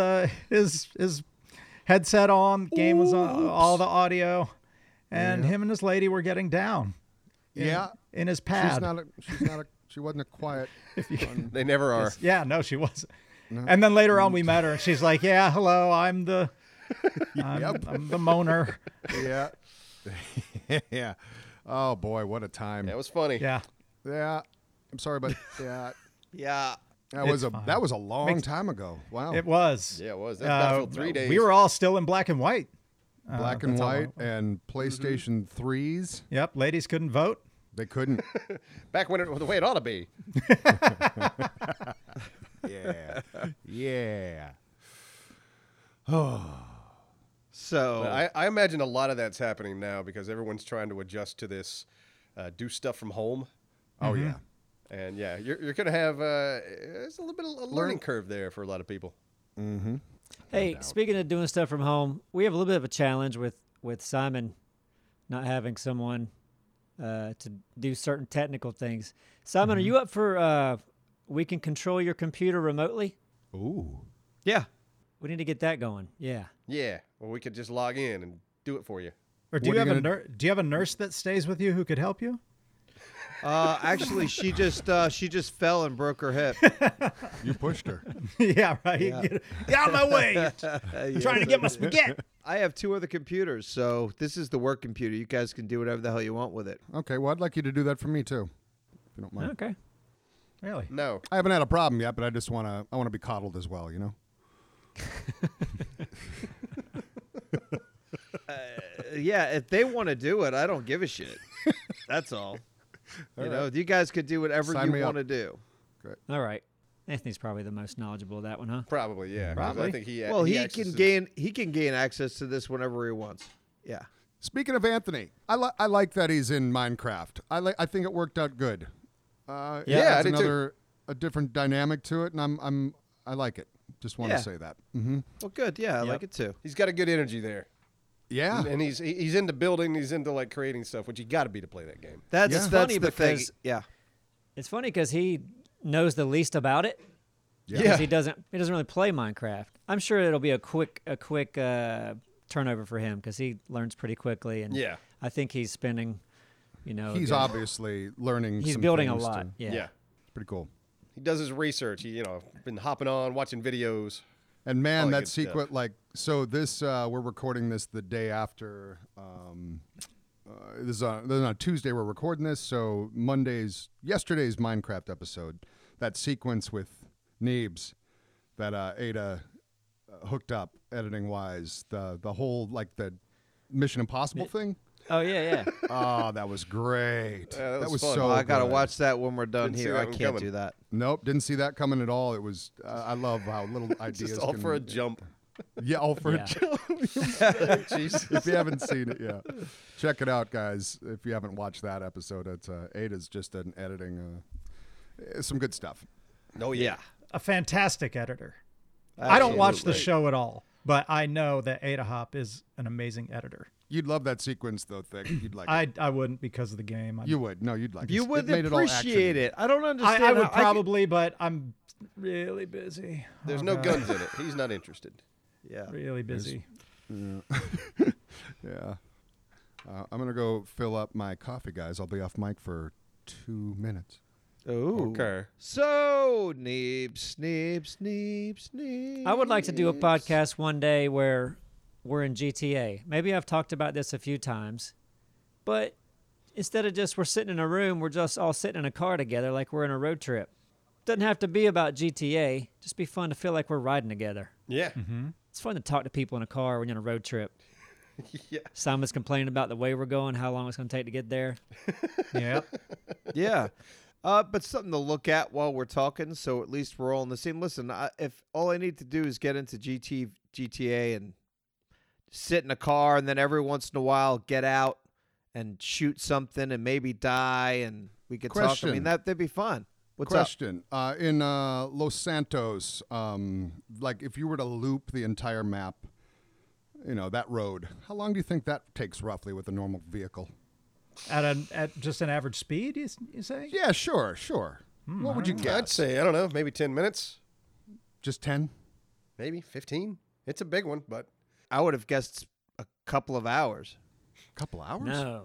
headset on. Game was on, all the audio, and him and his lady were getting down. Yeah. In his pad. She wasn't a quiet. They never are. Yeah, no, she wasn't. And then later on, we met her, and she's like, "Yeah, hello, I'm the moaner." Yeah. Yeah. Oh boy, what a time. That was funny. Yeah, Yeah. I'm sorry, but yeah. Yeah. That was It's fine. that was a long time ago. Wow. it was. Yeah, it was. That's Battlefield 3 days. We were all still in black and white. Black and that's all white I- and PlayStation 3s. Yep, ladies couldn't vote. They couldn't. back when the way it ought to be. Yeah. Yeah. So I imagine a lot of that's happening now because everyone's trying to adjust to this, do stuff from home. Oh yeah. And yeah, you're going to have there's a little bit of a learning curve there for a lot of people. Hey, speaking of doing stuff from home, we have a little bit of a challenge with Simon not having someone to do certain technical things. Simon, are you up for we can control your computer remotely? Ooh. yeah. We need to get that going. Yeah. Yeah, well, we could just log in and do it for you. Or do What you are have you a do you have a nurse that stays with you who could help you? Actually, she just fell and broke her hip. You pushed her. Yeah, right. Get out of my way! I'm trying to get my spaghetti. I have 2 other computers, so this is the work computer. You guys can do whatever the hell you want with it. Okay, well I'd like you to do that for me too. If you don't mind. Okay. Really? No. I haven't had a problem yet, but I just wanna be coddled as well, you know? Yeah, if they want to do it, I don't give a shit. That's all. You know, you guys could do whatever Sign you me up. want to do. All right. Anthony's probably the most knowledgeable of that one, huh? Probably, yeah. 'Cause Probably. I think he Well, he accesses- can gain access to this whenever he wants. Yeah. Speaking of Anthony, I like that he's in Minecraft. I think it worked out good. Yeah, it I adds did too. a different dynamic to it, and I like it. Just want Yeah. to say that. Mm-hmm. Well, good. Yeah, I Yep. like it too. He's got a good energy there. Yeah. And he's into building, he's into like creating stuff, which you got to be to play that game. That's Yeah. that's Funny the thing. because- Yeah. It's funny because he knows the least about it. Yeah. Because he doesn't really play Minecraft. I'm sure it'll be a quick turnover for him because he learns pretty quickly, and Yeah. I think he's spending, He's good- obviously learning. he's some building a things lot. to- Yeah. It's pretty cool. He does his research. He, been hopping on, watching videos. And man, All that that good stuff. sequence, like, so this, we're recording this the day after. This is on a Tuesday. We're recording this, so yesterday's Minecraft episode, that sequence with Neebs that Ada hooked up editing wise, the whole like the Mission Impossible thing. Oh yeah. Oh, that was great. Yeah, that was fun. so. Oh, I gotta good. watch that when we're done Didn't see here. that I one can't coming. do that. Nope, didn't see that coming at all. It was. I love how little ideas. Just all can, for a jump. Yeah, all for Yeah. a jump. Jesus. If you haven't seen it, yeah, check it out, guys. If you haven't watched that episode, it's Ada's just an editing. Some good stuff. Oh, yeah. A fantastic editor. I don't watch the Absolutely. show at all, but I know that Ada Hop is an amazing editor. You'd love that sequence, though. Thick. You'd like. it. I wouldn't because of the game. You would. No, you'd like. You it. would It made it all appreciate action. it. I don't understand. I would how- I probably, but I'm really busy. There's Oh, no God. guns in it. He's not interested. yeah. Really busy. Yeah. I'm gonna go fill up my coffee, guys. I'll be off mic for 2 minutes. Ooh. Okay. So Neebs. I would like to do a podcast one day where we're in GTA. Maybe I've talked about this a few times, but instead of just we're sitting in a room, we're just all sitting in a car together like we're in a road trip. Doesn't have to be about GTA. Just be fun to feel like we're riding together. Yeah. It's fun to talk to people in a car when you're on a road trip. Yeah. Simon's complaining about the way we're going, how long it's going to take to get there. Yep. Yeah. But something to look at while we're talking, so at least we're all in the same. Listen, if all I need to do is get into GTA and sit in a car, and then every once in a while get out and shoot something and maybe die, and we could talk. I Question. mean, that'd be fun. What's up? Question: in Los Santos, like if you were to loop the entire map, that road, how long do you think that takes roughly with a normal vehicle? At just an average speed, you say? Yeah, sure. What would you I'd guess? say, I don't know, maybe 10 minutes, Just 10? maybe 15. It's a big one, but I would have guessed a couple of hours. Couple hours?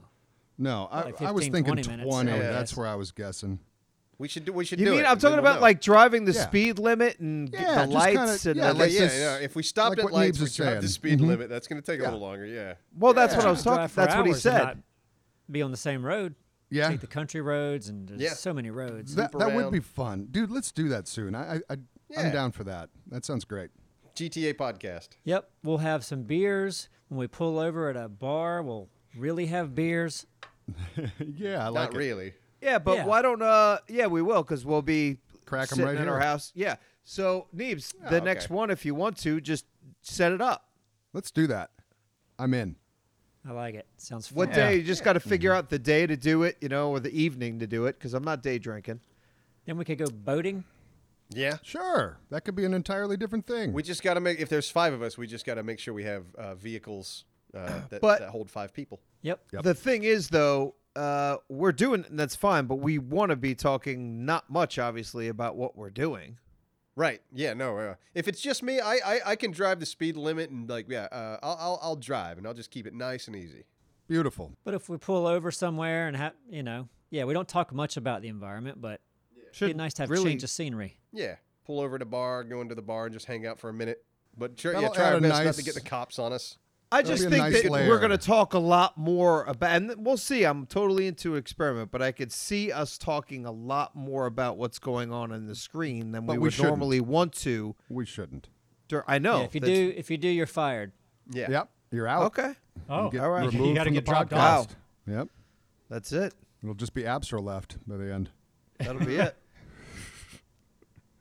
No. I Like was 15, thinking 20 minutes. 20. Yeah. That's where I was guessing. we should do You it. mean I'm and talking then we'll about know. like driving the Yeah. speed limit and Yeah, the just lights kinda- and yeah, the, like Yeah, this- yeah. If we stopped like at what lights, Neebs we is drive the saying. speed Mhm. limit. That's going to take a Yeah. little longer, yeah. well, that's what I Yeah. was talking. Drive for That's what he hours and said. not be on the same road. Yeah. Take the country roads, and there's Yeah. so many roads. That Loop would around. be fun. Dude, let's do that soon. I'm Yeah. down for that. That sounds great. GTA podcast. Yep, we'll have some beers. When we pull over at a bar, we'll really have beers. Yeah, I like Not it. really. Yeah, but Yeah. why don't yeah, we will, because we'll be Crack 'em sitting right in our here. house. Yeah. So Neebs, Oh, the okay. next one, if you want to, just set it up. Let's do that. I'm in. I like it. Sounds fun. What Yeah. day? You just got to figure out the day to do it, or the evening to do it, because I'm not day drinking. Then we could go boating. Yeah. Sure. That could be an entirely different thing. We just got to if there's 5 of us, we just got to make sure we have vehicles that But- hold 5 people. Yep. Yep. The thing is, though, we're doing, and that's fine, but we want to be talking not much, obviously, about what we're doing. Right. Yeah. No. If it's just me, I can drive the speed limit and I'll drive and I'll just keep it nice and easy. Beautiful. But if we pull over somewhere and we don't talk much about the environment, but it'd be nice to have really- change of scenery. Yeah. Pull over at a bar, go into the bar, and just hang out for a minute. But try That'll our add a best not nice- to get the cops on us. I That'll just be a think nice that layer. we're going to talk a lot more about, and we'll see. I'm totally into experiment, but I could see us talking a lot more about what's going on in the screen than But we we would shouldn't. normally want to. We shouldn't. I know. Yeah, if you that's- do, you're fired. Yeah. Yep. You're out. Okay, Oh, Get all right. removed You gotta from get the dropped podcast. off. Yep. that's it. It'll just be Abstra left by the end. That'll be it.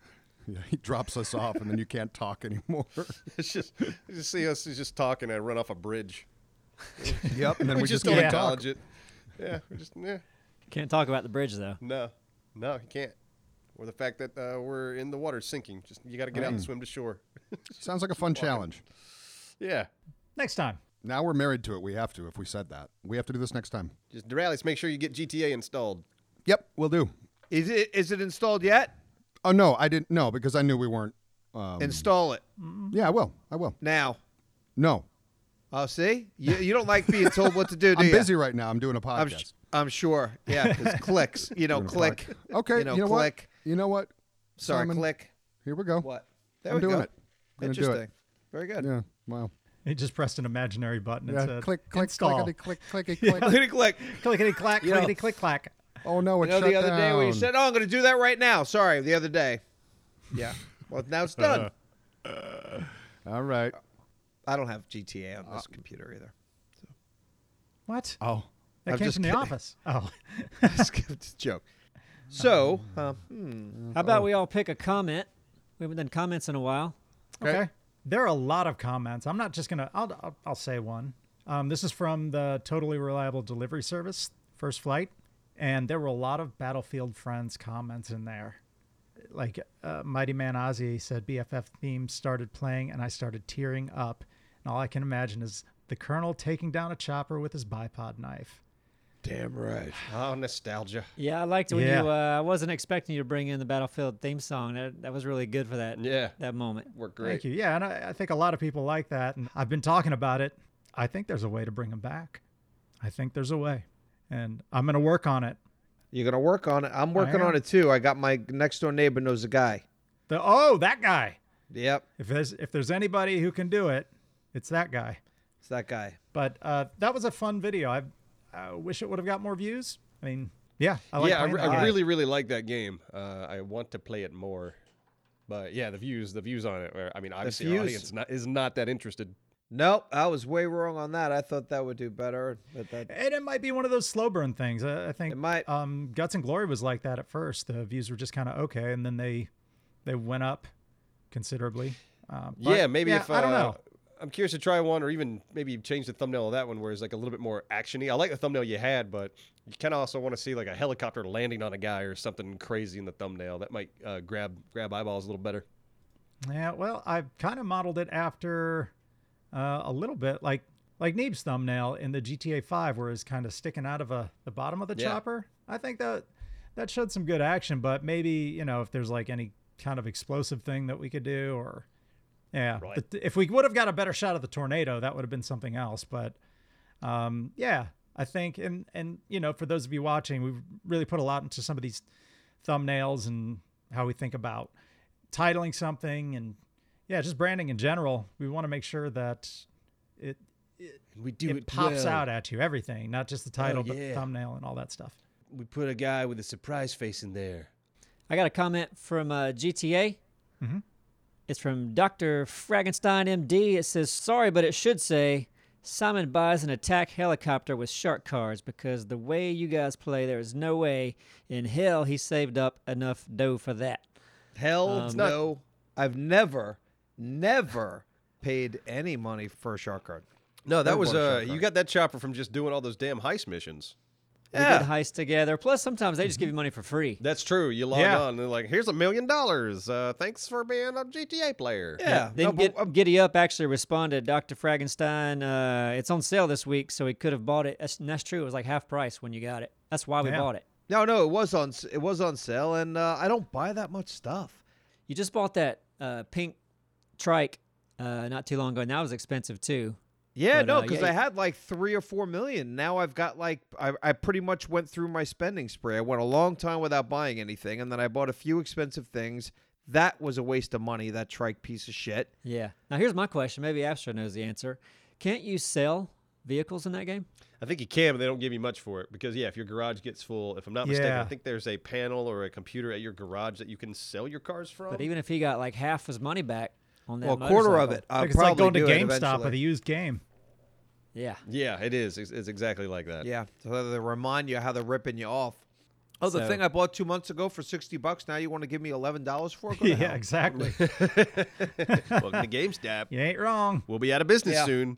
Yeah, he drops us off, and then you can't talk anymore. It's just you just see us just talking and run off a bridge. Yep, and then we just don't can't talk. acknowledge it. Yeah, we just Can't talk about the bridge though. no, you can't. Or the fact that we're in the water sinking. Just you got to get out and swim to shore. Sounds like a fun challenge. Yeah. Next time. Now we're married to it. We have to. If we said that, we have to do this next time. Just Duralis, make sure you get GTA installed. Yep, we'll do. Is it installed yet? Oh no, I didn't. No, because I knew we weren't. Install it Yeah, I will. I will. now. No, Oh, see, you don't like being told what to do, do I'm you? busy right now. I'm doing a I'm, podcast. I'm sure. Yeah, it's clicks. You know, Doing a click. podcast. Okay. You know, what? click. You know what? Sorry, Simon, click. Here we go. What? There I'm we doing go. it. I'm gonna do Interesting. it. Very good. Yeah. Wow. He just pressed an imaginary button and Yeah. said, Click, click, install. clickety, click, clicky, click. Clickety click. Clickety clack, You know- clickety click clack. Oh no, You it's know, shut the other day when you down. said, "Oh, I'm going to do that right now." Sorry, the other day. Yeah. Well, now it's done. All right. I don't have GTA on this computer either. What? Oh. That I'm came just from the kidding. office. Oh. It's a joke. So, How about we all pick a comment? We haven't done comments in a while. Okay. There are a lot of comments. I'm not just gonna. I'll say one. This is from the Totally Reliable Delivery Service, First Flight, and there were a lot of Battlefield Friends comments in there. Like Mighty Man Ozzy said, BFF theme started playing, and I started tearing up. And all I can imagine is the Colonel taking down a chopper with his bipod knife. damn right. Oh, nostalgia. Yeah, I liked when Yeah. you. I wasn't expecting you to bring in the Battlefield theme song. That was really good for that. Yeah. That moment. Worked great. Thank you. Yeah, and I think a lot of people like that, and I've been talking about it. I think there's a way to bring them back. I think there's a way, and I'm going to work on it. You're going to work on it. I'm working am. on it too. I got my next door neighbor knows a guy. That guy. Yep. If there's anybody who can do it, it's that guy. It's that guy. But that was a fun video. I wish it would have got more views. I mean, yeah, I like Yeah, playing that I game. really, really like that game. I want to play it more. But yeah, the views on it. I mean, obviously, the views? audience is not that interested. Nope, I was way wrong on that. I thought that would do better. But that And it might be one of those slow burn things. I think It might. Guts and Glory was like that at first. The views were just kind of okay, and then they went up considerably. But, Yeah, maybe if I don't know. I'm curious to try one, or even maybe change the thumbnail of that one, where it's like a little bit more actiony. I like the thumbnail you had, but you kind of also want to see like a helicopter landing on a guy or something crazy in the thumbnail. That might grab eyeballs a little better. Yeah, well, I kind of modeled it after a little bit like Neeb's thumbnail in the GTA 5, where it's kind of sticking out of the bottom of the Yeah. chopper. I think that showed some good action, but maybe if there's like any kind of explosive thing that we could do, or Right. if we would have got a better shot of the tornado, that would have been something else. But yeah, I think and for those of you watching, we've really put a lot into some of these thumbnails and how we think about titling something and just branding in general. We want to make sure that it We do it pops out at you, everything, not just the title, but the yeah. thumbnail and all that stuff. We put a guy with a surprise face in there. I got a comment from GTA. Mhm. It's from Dr. Fragenstein, MD. It says, sorry, but it should say, Simon buys an attack helicopter with shark cards because the way you guys play, there is no way in hell he saved up enough dough for that. hell no. I've never paid any money for a shark card. No, that Never was bought a shark you card. got that chopper from just doing all those damn heist missions. We Yeah. did heists together. Plus, sometimes they just give you money for free. That's true. You log Yeah. on and they're like, "Here's $1 million. Thanks for being a GTA player." Yeah. Then No, but- Giddy Up actually responded, Dr. Fragenstein, it's on sale this week, so he could have bought it. That's true. It was like half price when you got it. That's why we Yeah. bought it. No, it was on sale, and I don't buy that much stuff. You just bought that pink trike not too long ago, and that was expensive too. Yeah, But, no, because yeah, I had like 3 or 4 million. Now I've got like I pretty much went through my spending spree. I went a long time without buying anything, and then I bought a few expensive things. That was a waste of money. That trike piece of shit. Yeah. Now here's my question. Maybe Astra knows the answer. Can't you sell vehicles in that game? I think you can, but they don't give you much for it because if your garage gets full, if I'm not mistaken, Yeah. I think there's a panel or a computer at your garage that you can sell your cars from. But even if he got like half his money back on that Well, a quarter of motorcycle- it. I'll Like it's like probably going to do it GameStop eventually. with a used game. Yeah. Yeah, it is. It's exactly like that. Yeah, so they remind you how they're ripping you off. Oh, the So- thing I bought 2 months ago for $60. Now you want to give me $11 for it? Go to Yeah, hell. exactly. Welcome to GameStop. You ain't wrong. We'll be out of business Yeah. soon.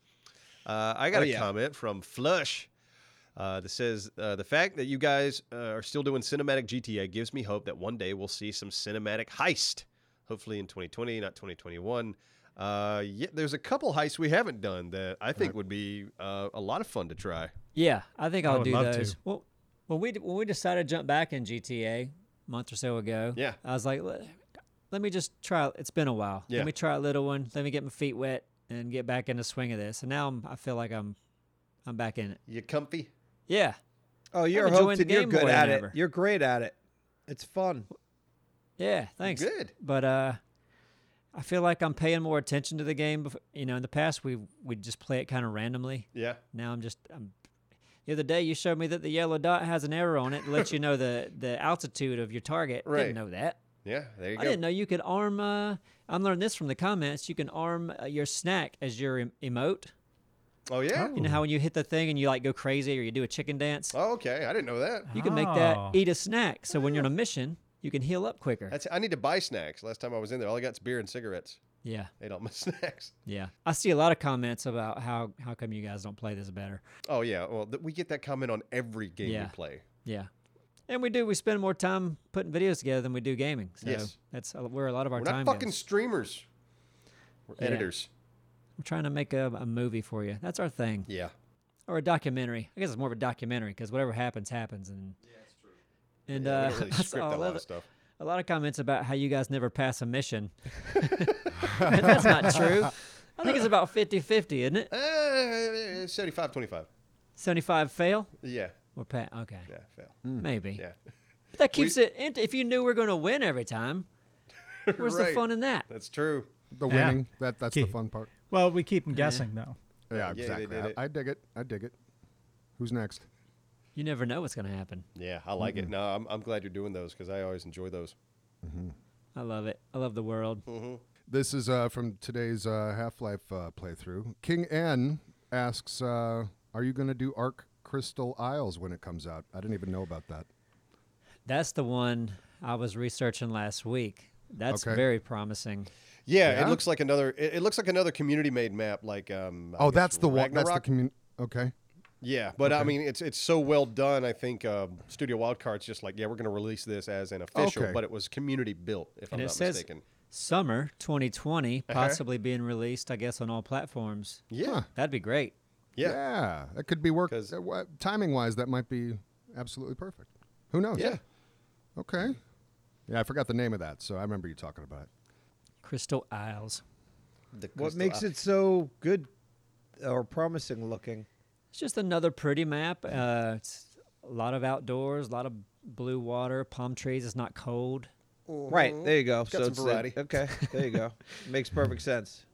I got Oh, a yeah. comment from Flush that says, the fact that you guys are still doing cinematic GTA gives me hope that one day we'll see some cinematic heist. Hopefully in 2020, not 2021. Yeah, there's a couple heists we haven't done that I think would be a lot of fun to try. Yeah, I think I I'll would do love those. to. Well, when we decided to jump back in GTA a month or so ago, Yeah. I was like, let me just try. It's been a while. Yeah. Let me try a little one. Let me get my feet wet and get back in the swing of this. And now I feel like I'm back in it. You comfy? Yeah. Oh, you're enjoying hooked the and you're game good more at than it. ever. You're great at it. It's fun. Yeah. Thanks. Good. But I feel like I'm paying more attention to the game. In the past we'd just play it kind of randomly. Yeah. Now I'm the other day you showed me that the yellow dot has an arrow on it to let you know the altitude of your target. Right. Didn't know that. Yeah, there you I go. didn't know you could arm. I'm learning this from the comments. You can arm your snack as your emote. Oh, yeah? You know how when you hit the thing and you like go crazy or you do a chicken dance, Oh, okay. I didn't know that. you can make Oh. that eat a snack. So when you're on a mission, you can heal up quicker. I need to buy snacks. Last time I was in there, all I got is beer and cigarettes. Yeah, Ate all my snacks. yeah. I see a lot of comments about how come you guys don't play this better. Oh, yeah. Well, we get that comment on every game Yeah. we play. Yeah. And we do. We spend more time putting videos together than we do gaming. So Yes. that's where a lot of our We're time not fucking goes. streamers. We're Yeah. editors. We're trying to make a movie for you. That's our thing. Yeah. Or a documentary. I guess it's more of a documentary because whatever happens, happens. And that's true. And Yeah, we don't really I script saw a lot of stuff. a lot of comments about how you guys never pass a mission. And that's not true. I think it's about 50-50, isn't it? 75-25. 75 fail Yeah. or pass? Okay. Yeah, fail. Maybe. Yeah. But that keeps it. If you knew we're going to win every time, where's the Right. fun in that? That's true. The Yeah. winning, that's the Key. fun part. Well, we keep them guessing, though. Yeah, Yeah, they exactly. did it. I dig it. I dig it. Who's next? You never know what's going to happen. Yeah, I like it. No, I'm glad you're doing those because I always enjoy those. I love it. I love the world. This is from today's Half-Life playthrough. King N asks, are you going to do Arc Crystal Isles when it comes out? I didn't even know about that. That's the one I was researching last week. That's Okay. very promising. Yeah, Yeah? it looks like another. It looks like another community-made map. Like I guess That's the one. That's the Ragnarok. community. Okay. Yeah, but I mean, it's so well done. I think Studio Wildcard's just like, yeah, we're going to release this as an official, Okay. but it was community built, if And I'm it not says mistaken. summer 2020, Uh-huh. possibly being released, I guess, on all platforms. Yeah, Huh. That'd be great. yeah, That could be work. 'Cause- Timing-wise, that might be absolutely perfect. Who knows? yeah. Okay. Yeah, I forgot the name of that, so I remember you talking about it. Crystal Isles. What makes it so good or promising looking? It's just another pretty map. It's a lot of outdoors, a lot of blue water, palm trees. It's not cold. Right, there you go. got some it's variety. okay, there you go. Makes perfect sense.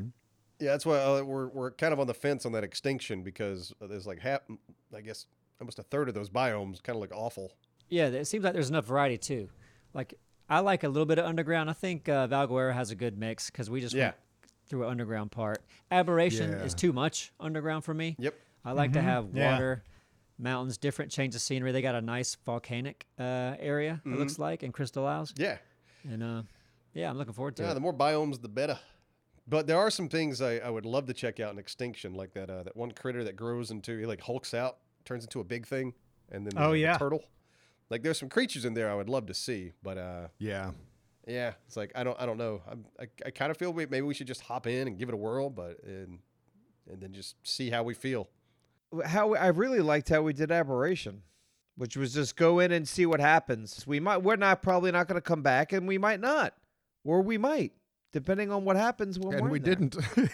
Yeah, that's why we're kind of on the fence on that extinction because there's like I guess almost a third of those biomes kind of look awful. Yeah, it seems like there's enough variety too. Like I like a little bit of underground. I think Valguera has a good mix because we just went through an underground part. Aberration Yeah. is too much underground for me. Yep. I like to have Yeah. water, mountains, different change of scenery. They got a nice volcanic area. It looks like in Crystal Isles, Yeah. and yeah, I'm looking forward to Yeah, it. the more biomes, the better. But there are some things I would love to check out in Extinction, like that one critter that grows into, he like hulks out, turns into a big thing, and then Oh, the yeah. turtle. Like there's some creatures in there I would love to see, but Yeah. yeah, it's like I don't know. I kind of feel maybe we should just hop in and give it a whirl, but and then just see how we feel. How I really liked how we did Aberration, which was just go in and see what happens. We're probably not going to come back, and we might not, or we might, depending on what happens when And we're we in there. didn't.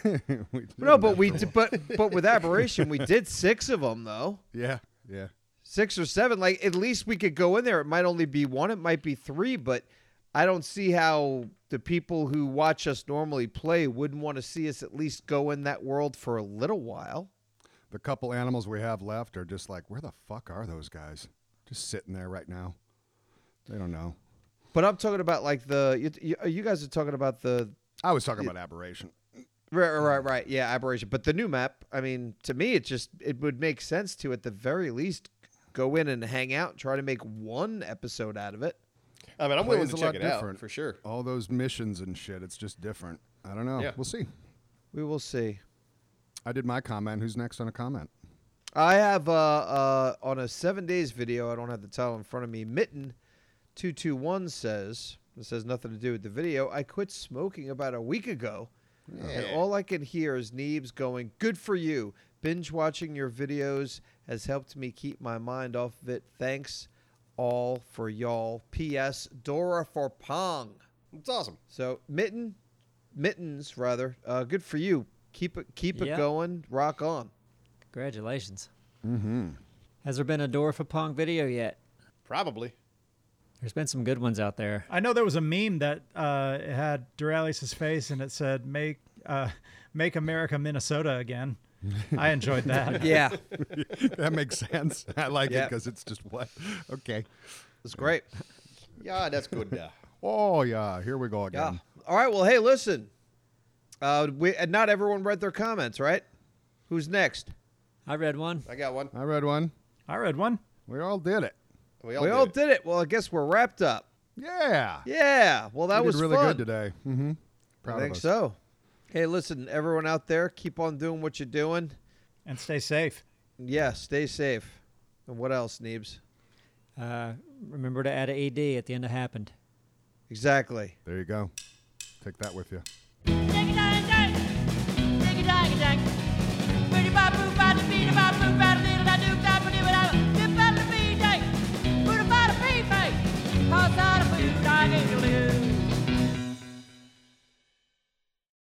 We No, didn't but we after did, but with Aberration, we did 6 of them though. Yeah. Yeah. 6 or 7. Like at least we could go in there. It might only be 1. It might be 3. But I don't see how the people who watch us normally play wouldn't want to see us at least go in that world for a little while. The couple animals we have left are just like, where the fuck are those guys? Just sitting there right now. They don't know. But I'm talking about like you guys are talking about the I was talking about Aberration. right. Yeah, Aberration. But the new map, I mean, to me, it would make sense to at the very least go in and hang out and try to make one episode out of it. I mean, I'm willing Play's to a lot check it out different. for sure. All those missions and shit, it's just different. I don't know. Yeah. We'll see. We will see. I did my comment. Who's next on a comment? I have on a 7 days video, I don't have the title in front of me, Mitten221 says, this has nothing to do with the video, I quit smoking about a week ago, and all I can hear is Neebs going, good for you. Binge watching your videos has helped me keep my mind off of it. Thanks all for y'all. P.S. Dora for Pong. It's awesome. So Mittens, good for you. Keep it Yeah. going. Rock on. Congratulations. Mm-hmm. Has there been a Dora for Pong video yet? Probably. There's been some good ones out there. I know there was a meme that it had Duralius's face and it said "Make America Minnesota again." I enjoyed that. Yeah, That makes sense. I like it Yeah. because it's just what? Okay. it's great. Yeah, that's good. Oh, yeah. Here we go Yeah. again. All right. Well, hey, listen. And not everyone read their comments, right? Who's next? I read one. I got one. I read one. I read one. We all did it. We all did it. Well, I guess we're wrapped up. Yeah. Yeah. Well, that we was did really fun. good today. Mm-hmm. Proud I think of us. so. Hey, listen, everyone out there, keep on doing what you're doing. And stay safe. Yeah, stay safe. And what else, Neebs? Remember to add an AD at the end of happened. Exactly. There you go. Take that with you. Diggy-dang-dang, diggy-dang-dang. Pretty-bop-boop-bop-de-beat-a-bop-boop-bop-de-diddle-da-doop-da.